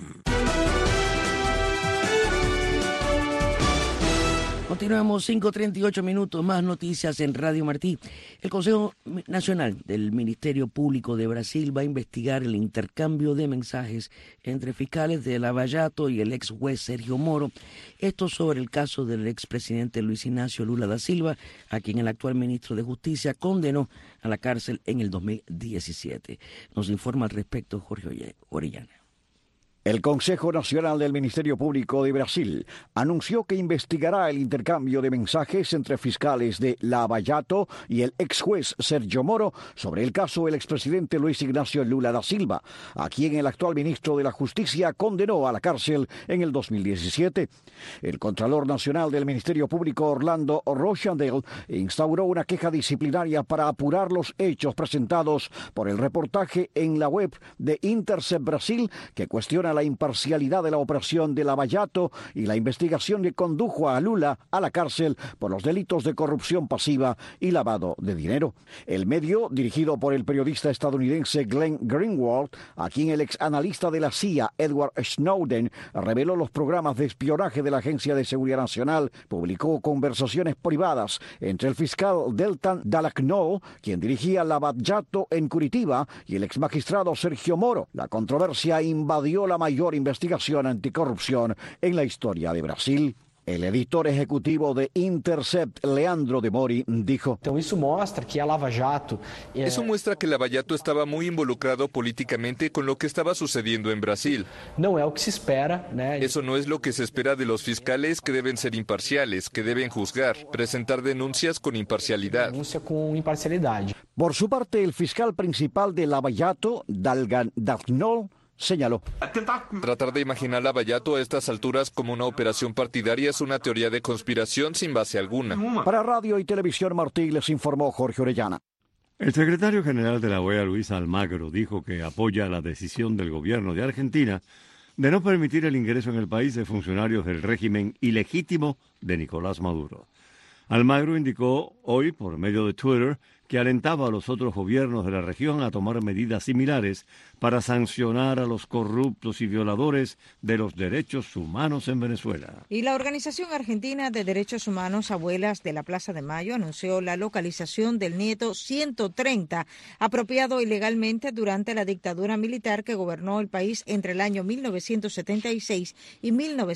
Continuamos 5:38 minutos, más noticias en Radio Martí. El Consejo Nacional del Ministerio Público de Brasil va a investigar el intercambio de mensajes entre fiscales de Lava Jato y el ex juez Sergio Moro. Esto sobre el caso del expresidente Luis Ignacio Lula da Silva, a quien el actual ministro de Justicia condenó a la cárcel en el 2017. Nos informa al respecto Jorge Orellana. El Consejo Nacional del Ministerio Público de Brasil anunció que investigará el intercambio de mensajes entre fiscales de Lava Jato y el ex juez Sergio Moro sobre el caso del expresidente Luis Ignacio Lula da Silva, a quien el actual ministro de la Justicia condenó a la cárcel en el 2017. El Contralor Nacional del Ministerio Público, Orlando Rochandale, instauró una queja disciplinaria para apurar los hechos presentados por el reportaje en la web de Intercept Brasil, que cuestiona la imparcialidad de la operación de Lava Jato y la investigación que condujo a Lula a la cárcel por los delitos de corrupción pasiva y lavado de dinero. El medio, dirigido por el periodista estadounidense Glenn Greenwald, a quien el ex analista de la CIA, Edward Snowden, reveló los programas de espionaje de la Agencia de Seguridad Nacional, publicó conversaciones privadas entre el fiscal Deltan Dallagnol, quien dirigía Lava Jato en Curitiba, y el ex magistrado Sergio Moro. La controversia invadió la mayor investigación anticorrupción en la historia de Brasil. El editor ejecutivo de Intercept, Leandro de Mori, dijo: Eso muestra que Lava Jato estaba muy involucrado políticamente con lo que estaba sucediendo en Brasil. Eso no es lo que se espera de los fiscales, que deben ser imparciales, que deben juzgar, presentar denuncias con imparcialidad. Por su parte, el fiscal principal de Lava Jato, Dallagnol, señaló: Tratar de imaginar Lava Jato a estas alturas como una operación partidaria es una teoría de conspiración sin base alguna. Para Radio y Televisión Martí les informó Jorge Orellana. El secretario general de la OEA, Luis Almagro, dijo que apoya la decisión del gobierno de Argentina de no permitir el ingreso en el país de funcionarios del régimen ilegítimo de Nicolás Maduro. Almagro indicó hoy, por medio de Twitter, que alentaba a los otros gobiernos de la región a tomar medidas similares para sancionar a los corruptos y violadores de los derechos humanos en Venezuela. Y la Organización Argentina de Derechos Humanos Abuelas de la Plaza de Mayo anunció la localización del nieto 130, apropiado ilegalmente durante la dictadura militar que gobernó el país entre el año 1976 y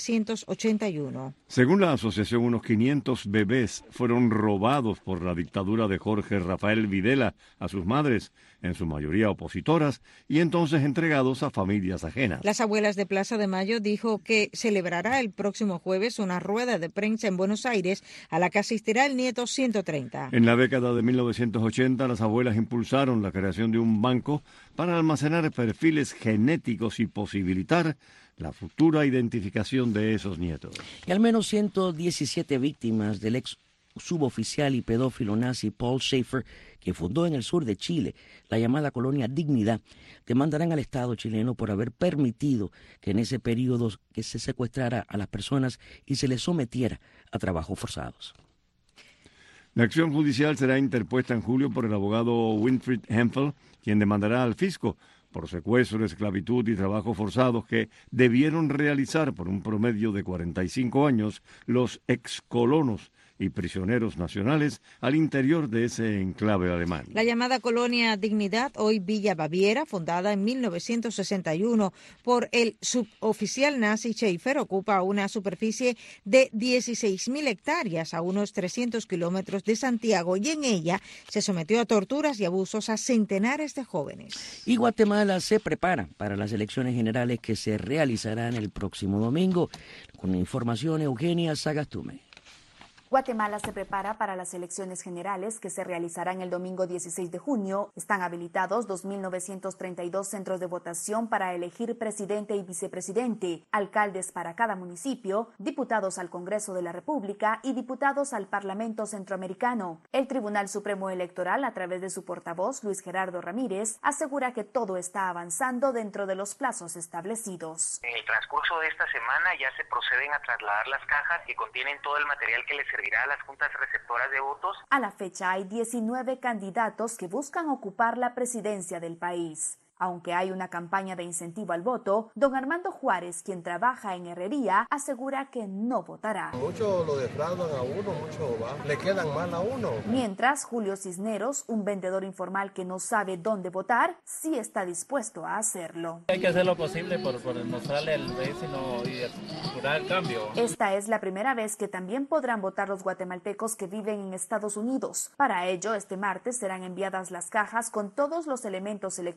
1981. Según la asociación, unos 500 bebés fueron robados por la dictadura de Jorge Rafael Videla a sus madres, en su mayoría opositoras, y entonces entregados a familias ajenas. Las Abuelas de Plaza de Mayo dijo que celebrará el próximo jueves una rueda de prensa en Buenos Aires a la que asistirá el nieto 130. En la década de 1980, las abuelas impulsaron la creación de un banco para almacenar perfiles genéticos y posibilitar la futura identificación de esos nietos. Y al menos 117 víctimas del ex suboficial y pedófilo nazi Paul Schaefer, que fundó en el sur de Chile la llamada colonia Dignidad, demandarán al Estado chileno por haber permitido que en ese periodo que se secuestrara a las personas y se les sometiera a trabajos forzados. La acción judicial será interpuesta en julio por el abogado Winfried Hempel, quien demandará al fisco por secuestro, esclavitud y trabajos forzados que debieron realizar por un promedio de 45 años los excolonos y prisioneros nacionales al interior de ese enclave alemán. La llamada colonia Dignidad, hoy Villa Baviera, fundada en 1961 por el suboficial nazi Schaefer, ocupa una superficie de 16.000 hectáreas a unos 300 kilómetros de Santiago, y en ella se sometió a torturas y abusos a centenares de jóvenes. Y Guatemala se prepara para las elecciones generales que se realizarán el próximo domingo. Con información, Eugenia Sagastume. Guatemala se prepara para las elecciones generales que se realizarán el domingo 16 de junio. Están habilitados 2.932 centros de votación para elegir presidente y vicepresidente, alcaldes para cada municipio, diputados al Congreso de la República y diputados al Parlamento Centroamericano. El Tribunal Supremo Electoral, a través de su portavoz, Luis Gerardo Ramírez, asegura que todo está avanzando dentro de los plazos establecidos. En el transcurso de esta semana ya se proceden a trasladar las cajas que contienen todo el material que les servirá a las juntas receptoras de votos. A la fecha hay 19 candidatos que buscan ocupar la presidencia del país. Aunque hay una campaña de incentivo al voto, don Armando Juárez, quien trabaja en herrería, asegura que no votará. Muchos lo defraudan a uno, muchos le quedan mal a uno. Mientras, Julio Cisneros, un vendedor informal que no sabe dónde votar, sí está dispuesto a hacerlo. Hay que hacer lo posible por mostrarle al vecino y asegurar el cambio. Esta es la primera vez que también podrán votar los guatemaltecos que viven en Estados Unidos. Para ello, este martes serán enviadas las cajas con todos los elementos electorales.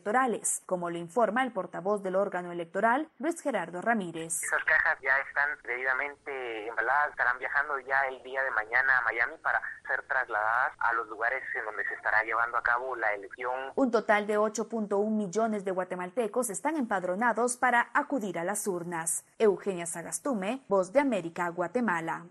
quejas, como lo informa el portavoz del órgano electoral, Luis Gerardo Ramírez. Esas cajas ya están debidamente embaladas, estarán viajando ya el día de mañana a Miami para ser trasladadas a los lugares en donde se estará llevando a cabo la elección. Un total de 8.1 millones de guatemaltecos están empadronados para acudir a las urnas. Eugenia Sagastume, Voz de América, Guatemala.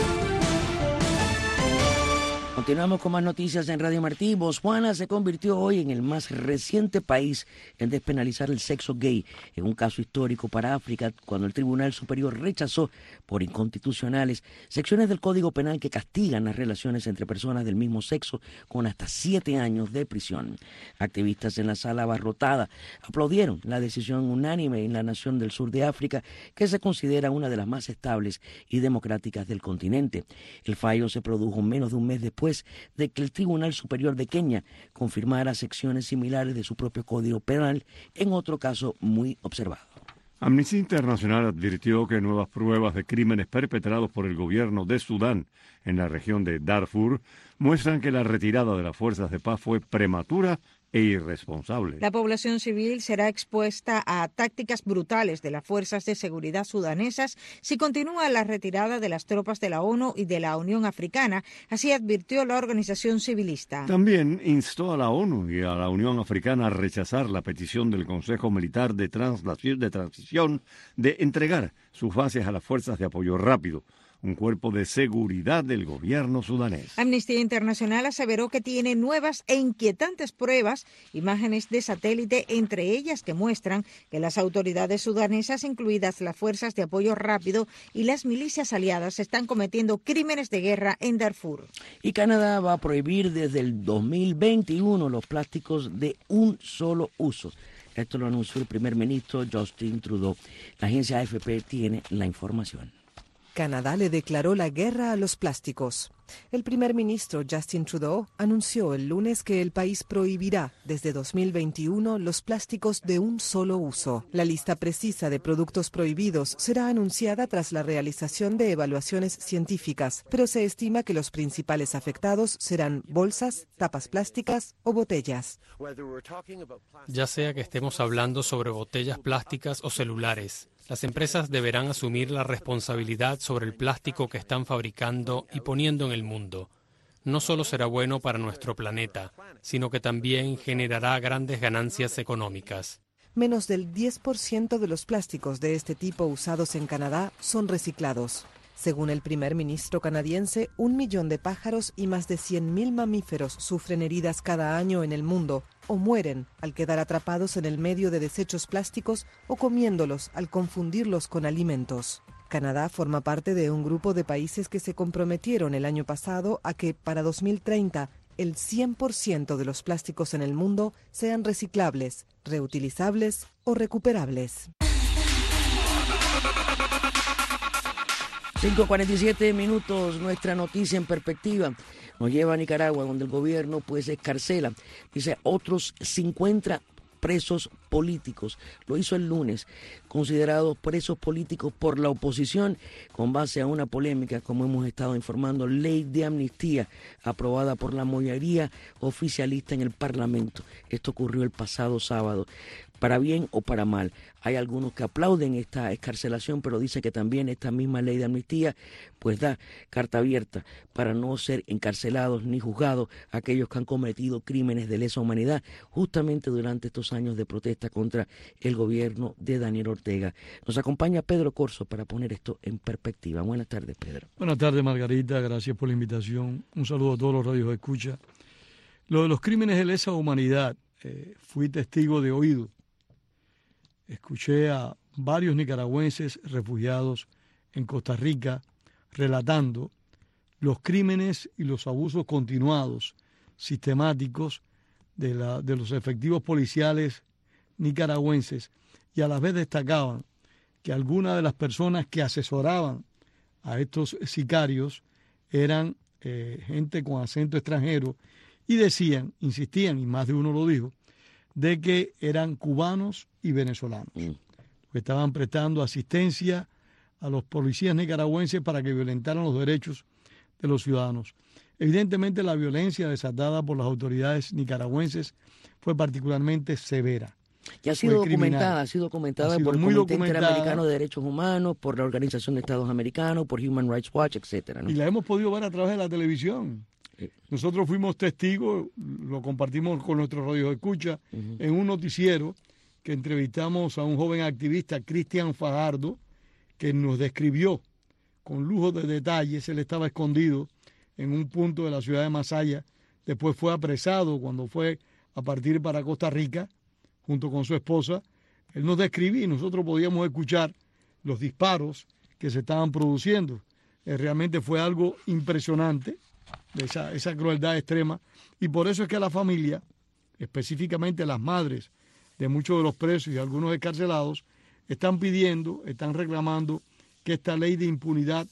Continuamos con más noticias en Radio Martí. Botswana se convirtió hoy en el más reciente país en despenalizar el sexo gay, en un caso histórico para África, cuando el Tribunal Superior rechazó por inconstitucionales secciones del Código Penal que castigan las relaciones entre personas del mismo sexo con hasta 7 años de prisión. Activistas en la sala abarrotada aplaudieron la decisión unánime en la nación del sur de África, que se considera una de las más estables y democráticas del continente. El fallo se produjo menos de un mes después de que el Tribunal Superior de Kenia confirmara secciones similares de su propio Código Penal en otro caso muy observado. Amnistía Internacional advirtió que nuevas pruebas de crímenes perpetrados por el gobierno de Sudán en la región de Darfur muestran que la retirada de las fuerzas de paz fue prematura e irresponsable. La población civil será expuesta a tácticas brutales de las fuerzas de seguridad sudanesas si continúa la retirada de las tropas de la ONU y de la Unión Africana, así advirtió la organización civilista. También instó a la ONU y a la Unión Africana a rechazar la petición del Consejo Militar de Transición de entregar sus bases a las fuerzas de apoyo rápido, un cuerpo de seguridad del gobierno sudanés. Amnistía Internacional aseveró que tiene nuevas e inquietantes pruebas, imágenes de satélite, entre ellas que muestran que las autoridades sudanesas, incluidas las fuerzas de apoyo rápido y las milicias aliadas, están cometiendo crímenes de guerra en Darfur. Y Canadá va a prohibir desde el 2021 los plásticos de un solo uso. Esto lo anunció el primer ministro Justin Trudeau. La agencia AFP tiene la información. Canadá le declaró la guerra a los plásticos. El primer ministro Justin Trudeau anunció el lunes que el país prohibirá desde 2021 los plásticos de un solo uso. La lista precisa de productos prohibidos será anunciada tras la realización de evaluaciones científicas, pero se estima que los principales afectados serán bolsas, tapas plásticas o botellas. Ya sea que estemos hablando sobre botellas plásticas o celulares, las empresas deberán asumir la responsabilidad sobre el plástico que están fabricando y poniendo en el mundo. No solo será bueno para nuestro planeta, sino que también generará grandes ganancias económicas. Menos del 10% de los plásticos de este tipo usados en Canadá son reciclados. Según el primer ministro canadiense, 1 millón de pájaros y más de 100.000 mamíferos sufren heridas cada año en el mundo o mueren al quedar atrapados en el medio de desechos plásticos o comiéndolos al confundirlos con alimentos. Canadá forma parte de un grupo de países que se comprometieron el año pasado a que para 2030 el 100% de los plásticos en el mundo sean reciclables, reutilizables o recuperables. 5:47, nuestra noticia en perspectiva nos lleva a Nicaragua, donde el gobierno pues escarcela, dice, otros 50 presos políticos. Lo hizo el lunes, considerados presos políticos por la oposición, con base a una polémica, como hemos estado informando, ley de amnistía aprobada por la mayoría oficialista en el Parlamento. Esto ocurrió el pasado sábado. Para bien o para mal. Hay algunos que aplauden esta excarcelación, pero dicen que también esta misma ley de amnistía pues da carta abierta para no ser encarcelados ni juzgados aquellos que han cometido crímenes de lesa humanidad justamente durante estos años de protesta contra el gobierno de Daniel Ortega. Nos acompaña Pedro Corso para poner esto en perspectiva. Buenas tardes, Pedro. Buenas tardes, Margarita. Gracias por la invitación. Un saludo a todos los radios de escucha. Lo de los crímenes de lesa humanidad, fui testigo de oído. Escuché a varios nicaragüenses refugiados en Costa Rica relatando los crímenes y los abusos continuados, sistemáticos de los efectivos policiales nicaragüenses, y a la vez destacaban que algunas de las personas que asesoraban a estos sicarios eran gente con acento extranjero, y decían, insistían, y más de uno lo dijo, de que eran cubanos y venezolanos, que estaban prestando asistencia a los policías nicaragüenses para que violentaran los derechos de los ciudadanos. Evidentemente, la violencia desatada por las autoridades nicaragüenses fue particularmente severa. Y ha sido documentada por el Comité Interamericano de Derechos Humanos, por la Organización de Estados Americanos, por Human Rights Watch, etcétera, ¿no? Y la hemos podido ver a través de la televisión. Nosotros fuimos testigos, lo compartimos con nuestros radioescuchas, en un noticiero que entrevistamos a un joven activista, Cristian Fajardo, que nos describió con lujo de detalles. Él estaba escondido en un punto de la ciudad de Masaya, después fue apresado cuando fue a partir para Costa Rica, junto con su esposa. Él nos describía y nosotros podíamos escuchar los disparos que se estaban produciendo. Realmente fue algo impresionante, esa crueldad extrema, y por eso es que la familia, específicamente las madres de muchos de los presos y algunos excarcelados, están reclamando que esta ley de impunidad,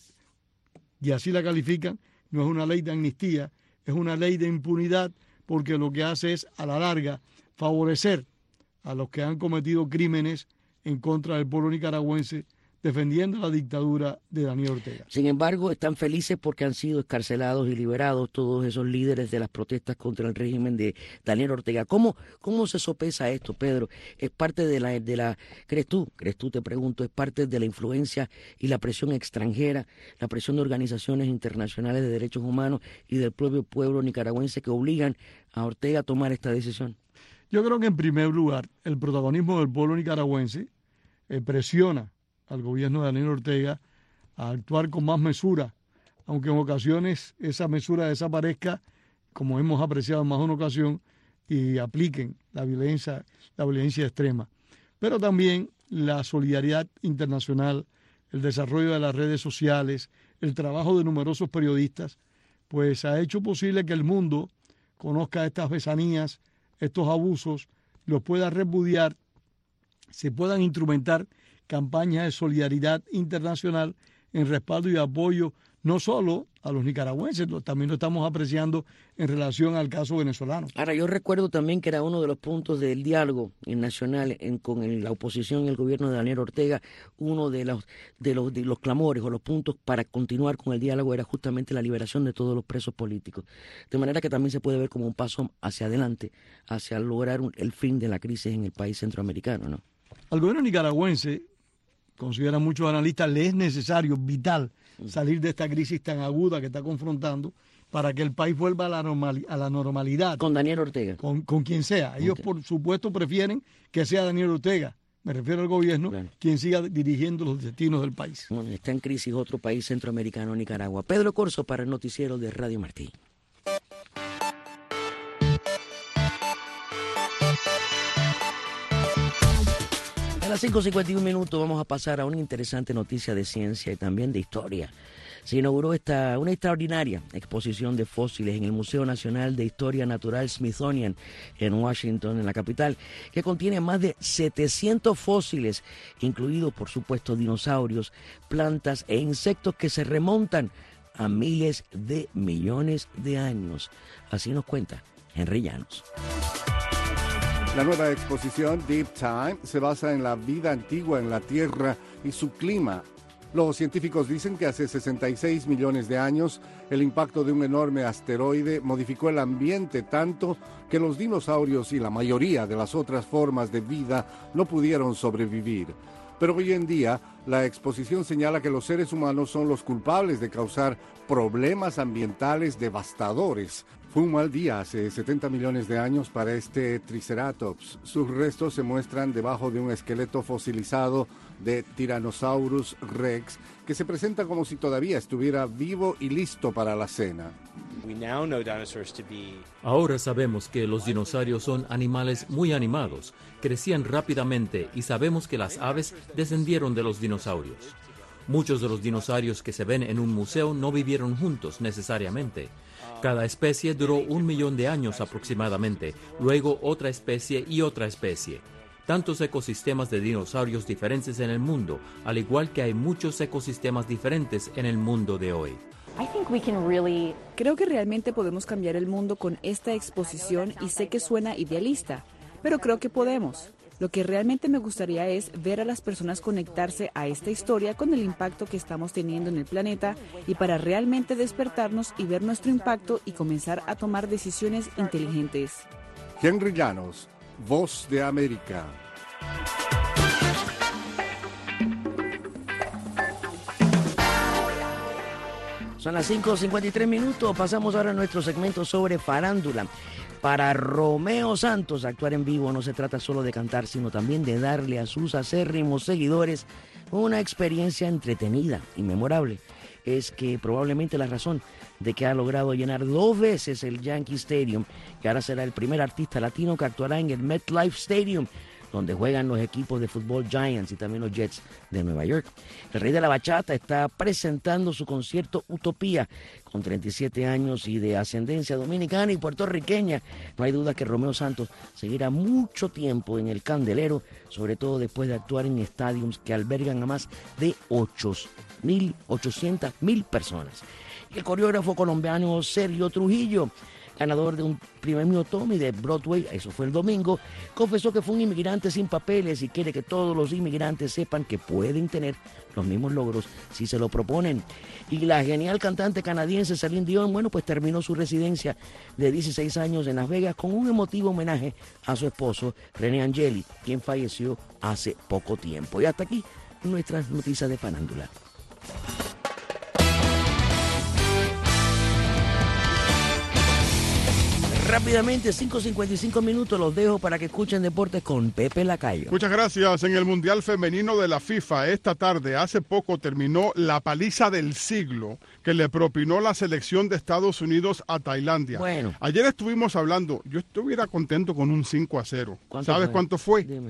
y así la califican, no es una ley de amnistía, es una ley de impunidad, porque lo que hace es, a la larga, favorecer a los que han cometido crímenes en contra del pueblo nicaragüense, defendiendo la dictadura de Daniel Ortega. Sin embargo, están felices porque han sido excarcelados y liberados todos esos líderes de las protestas contra el régimen de Daniel Ortega. ¿Cómo se sopesa esto, Pedro? ¿Es parte de la crees tú, te pregunto, es parte de la influencia y la presión extranjera, la presión de organizaciones internacionales de derechos humanos y del propio pueblo nicaragüense que obligan a Ortega a tomar esta decisión? Yo creo que en primer lugar el protagonismo del pueblo nicaragüense presiona al gobierno de Daniel Ortega a actuar con más mesura, aunque en ocasiones esa mesura desaparezca, como hemos apreciado en más de una ocasión, y apliquen la violencia extrema. Pero también la solidaridad internacional, el desarrollo de las redes sociales, el trabajo de numerosos periodistas, pues ha hecho posible que el mundo conozca estas besanías, estos abusos, los pueda repudiar, se puedan instrumentar campañas de solidaridad internacional en respaldo y apoyo no solo a los nicaragüenses, también lo estamos apreciando en relación al caso venezolano. Ahora, yo recuerdo también que era uno de los puntos del diálogo nacional con la oposición y el gobierno de Daniel Ortega, uno de los clamores o los puntos para continuar con el diálogo era justamente la liberación de todos los presos políticos. De manera que también se puede ver como un paso hacia adelante, hacia lograr el fin de la crisis en el país centroamericano, ¿no? Al gobierno nicaragüense, consideran muchos analistas, le es necesario, vital, salir de esta crisis tan aguda que está confrontando para que el país vuelva a la normalidad. Con Daniel Ortega. Con quien sea. Ellos, por supuesto, prefieren que sea Daniel Ortega, me refiero al gobierno, claro, quien siga dirigiendo los destinos del país. Bueno, está en crisis otro país centroamericano, Nicaragua. Pedro Corzo para el noticiero de Radio Martí. A las 5:51 vamos a pasar a una interesante noticia de ciencia y también de historia. Se inauguró una extraordinaria exposición de fósiles en el Museo Nacional de Historia Natural Smithsonian en Washington, en la capital, que contiene más de 700 fósiles, incluidos por supuesto dinosaurios, plantas e insectos que se remontan a miles de millones de años. Así nos cuenta Henry Llanos. La nueva exposición Deep Time se basa en la vida antigua en la Tierra y su clima. Los científicos dicen que hace 66 millones de años el impacto de un enorme asteroide modificó el ambiente tanto que los dinosaurios y la mayoría de las otras formas de vida no pudieron sobrevivir. Pero hoy en día la exposición señala que los seres humanos son los culpables de causar problemas ambientales devastadores. Fue un mal día hace 70 millones de años para este Triceratops. Sus restos se muestran debajo de un esqueleto fosilizado de Tyrannosaurus Rex, que se presenta como si todavía estuviera vivo y listo para la cena. Ahora sabemos que los dinosaurios son animales muy animados, crecían rápidamente y sabemos que las aves descendieron de los dinosaurios. Muchos de los dinosaurios que se ven en un museo no vivieron juntos necesariamente. Cada especie duró 1 millón de años aproximadamente, luego otra especie y otra especie. Tantos ecosistemas de dinosaurios diferentes en el mundo, al igual que hay muchos ecosistemas diferentes en el mundo de hoy. Creo que realmente podemos cambiar el mundo con esta exposición y sé que suena idealista, pero creo que podemos. Lo que realmente me gustaría es ver a las personas conectarse a esta historia con el impacto que estamos teniendo en el planeta y para realmente despertarnos y ver nuestro impacto y comenzar a tomar decisiones inteligentes. Henry Llanos, Voz de América. Son las 5:53 minutos. Pasamos ahora a nuestro segmento sobre farándula. Para Romeo Santos, actuar en vivo no se trata solo de cantar, sino también de darle a sus acérrimos seguidores una experiencia entretenida y memorable. Es que probablemente la razón de que ha logrado llenar 2 veces el Yankee Stadium, que ahora será el primer artista latino que actuará en el MetLife Stadium, donde juegan los equipos de fútbol Giants y también los Jets de Nueva York. El rey de la bachata está presentando su concierto Utopía, con 37 años y de ascendencia dominicana y puertorriqueña. No hay duda que Romeo Santos seguirá mucho tiempo en el candelero, sobre todo después de actuar en estadios que albergan a más de 800,000 personas. El coreógrafo colombiano Sergio Trujillo, ganador de un premio Tony de Broadway, eso fue el domingo, confesó que fue un inmigrante sin papeles y quiere que todos los inmigrantes sepan que pueden tener los mismos logros si se lo proponen. Y la genial cantante canadiense Celine Dion, bueno, pues terminó su residencia de 16 años en Las Vegas con un emotivo homenaje a su esposo, René Angeli, quien falleció hace poco tiempo. Y hasta aquí nuestras noticias de farándula. Rápidamente, 5:55 minutos, los dejo para que escuchen deportes con Pepe Lacayo. Muchas gracias. En el Mundial Femenino de la FIFA, esta tarde, hace poco, terminó la paliza del siglo que le propinó la selección de Estados Unidos a Tailandia. Bueno. Ayer estuvimos hablando, yo estuviera contento con un 5-0. ¿Sabes cuánto fue? Dime.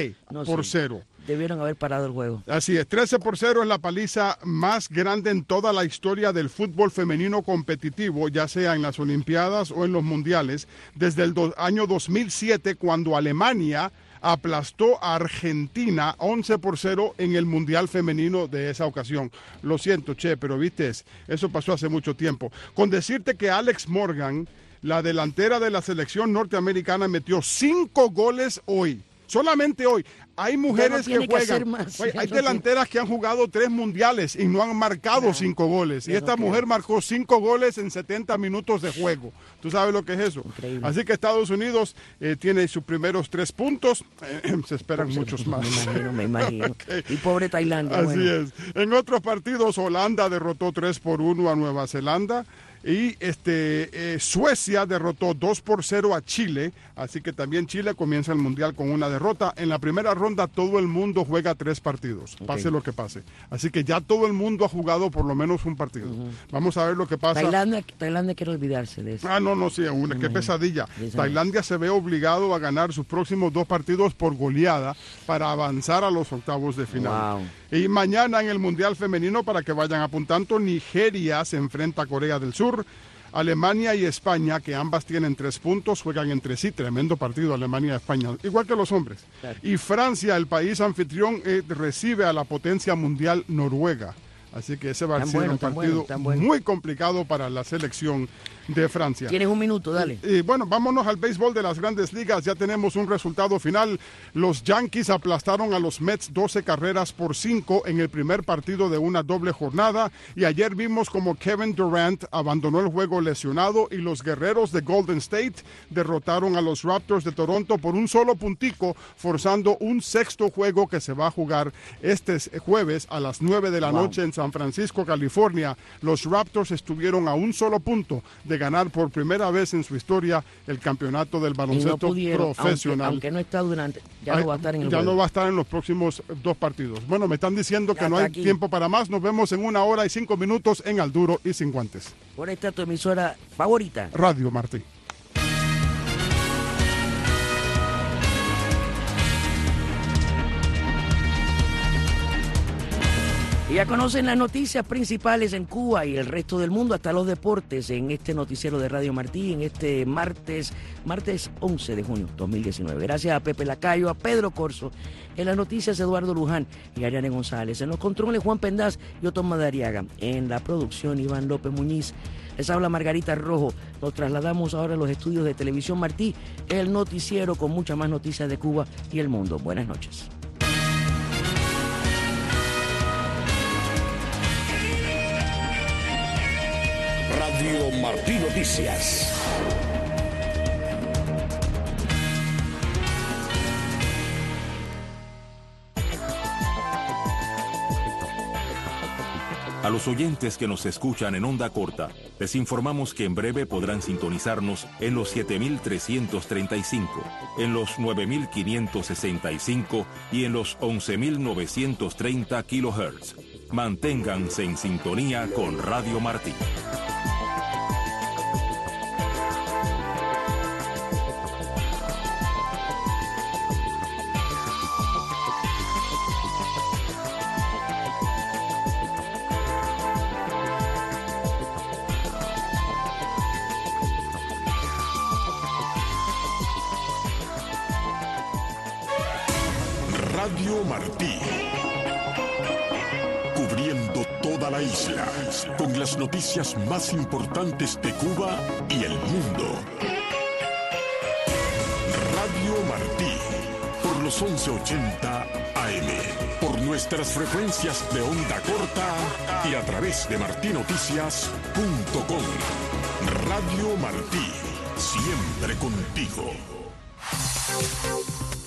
13-0. Debieron haber parado el juego. Así es, 13-0 es la paliza más grande en toda la historia del fútbol femenino competitivo, ya sea en las Olimpiadas o en los Mundiales, desde el año 2007, cuando Alemania aplastó a Argentina 11-0 en el Mundial Femenino de esa ocasión. Lo siento, Che, pero viste, eso pasó hace mucho tiempo. Con decirte que Alex Morgan, la delantera de la selección norteamericana, metió 5 goles hoy. Solamente hoy. Hay mujeres que juegan. Hay delanteras que han jugado 3 mundiales y no han marcado 5 goles. Y esta mujer marcó 5 goles en 70 minutos de juego. ¿Tú sabes lo que es eso? Increíble. Así que Estados Unidos tiene sus primeros 3 puntos. Se esperan muchos más. Me imagino. Okay. Y pobre Tailandia. Así es. En otros partidos, Holanda derrotó 3-1 a Nueva Zelanda. Y Suecia derrotó 2-0 a Chile, así que también Chile comienza el Mundial con una derrota. En la primera ronda todo el mundo juega 3 partidos, pase lo que pase. Así que ya todo el mundo ha jugado por lo menos un partido. Vamos a ver lo que pasa. Tailandia quiere olvidarse de eso. Sí, qué pesadilla. Tailandia se ve obligado a ganar sus próximos 2 partidos por goleada para avanzar a los octavos de final. Wow. Y mañana en el Mundial Femenino, para que vayan apuntando, Nigeria se enfrenta a Corea del Sur. Alemania y España, que ambas tienen 3 puntos, juegan entre sí. Tremendo partido Alemania y España, igual que los hombres. Claro. Y Francia, el país anfitrión, recibe a la potencia mundial Noruega. Así que ese va a ser un partido muy complicado para la selección de Francia. Tienes un minuto, dale. Bueno, vámonos al béisbol de las Grandes Ligas. Ya tenemos un resultado final. Los Yankees aplastaron a los Mets 12-5 en el primer partido de una doble jornada. Y ayer vimos como Kevin Durant abandonó el juego lesionado y los Guerreros de Golden State derrotaron a los Raptors de Toronto por un solo puntico, forzando un 6º juego que se va a jugar este jueves a las 9 de la noche en San Francisco, California. Los Raptors estuvieron a un solo punto de ganar por primera vez en su historia el campeonato del baloncesto profesional. Aunque no está Durante, ya no va a estar en el juego. No va a estar en los próximos 2 partidos. Bueno, me están diciendo que no hay tiempo para más. Nos vemos en 1 hora y 5 minutos en Al Duro y Sin Guantes. Por esta tu emisora favorita. Radio Martí. Y ya conocen las noticias principales en Cuba y el resto del mundo, hasta los deportes, en este noticiero de Radio Martí, en este martes 11 de junio 2019. Gracias a Pepe Lacayo, a Pedro Corso, en las noticias Eduardo Luján y Ariane González, en los controles Juan Pendaz y Otón Madariaga, en la producción Iván López Muñiz. Les habla Margarita Rojo. Nos trasladamos ahora a los estudios de Televisión Martí, el noticiero con muchas más noticias de Cuba y el mundo. Buenas noches. Radio Martí Noticias. A los oyentes que nos escuchan en onda corta, les informamos que en breve podrán sintonizarnos en los 7.335, en los 9.565 y en los 11.930 kHz. Manténganse en sintonía con Radio Martí. Radio Martí, cubriendo toda la isla, con las noticias más importantes de Cuba y el mundo. Radio Martí, por los 1180 AM, por nuestras frecuencias de onda corta y a través de martinoticias.com. Radio Martí, siempre contigo.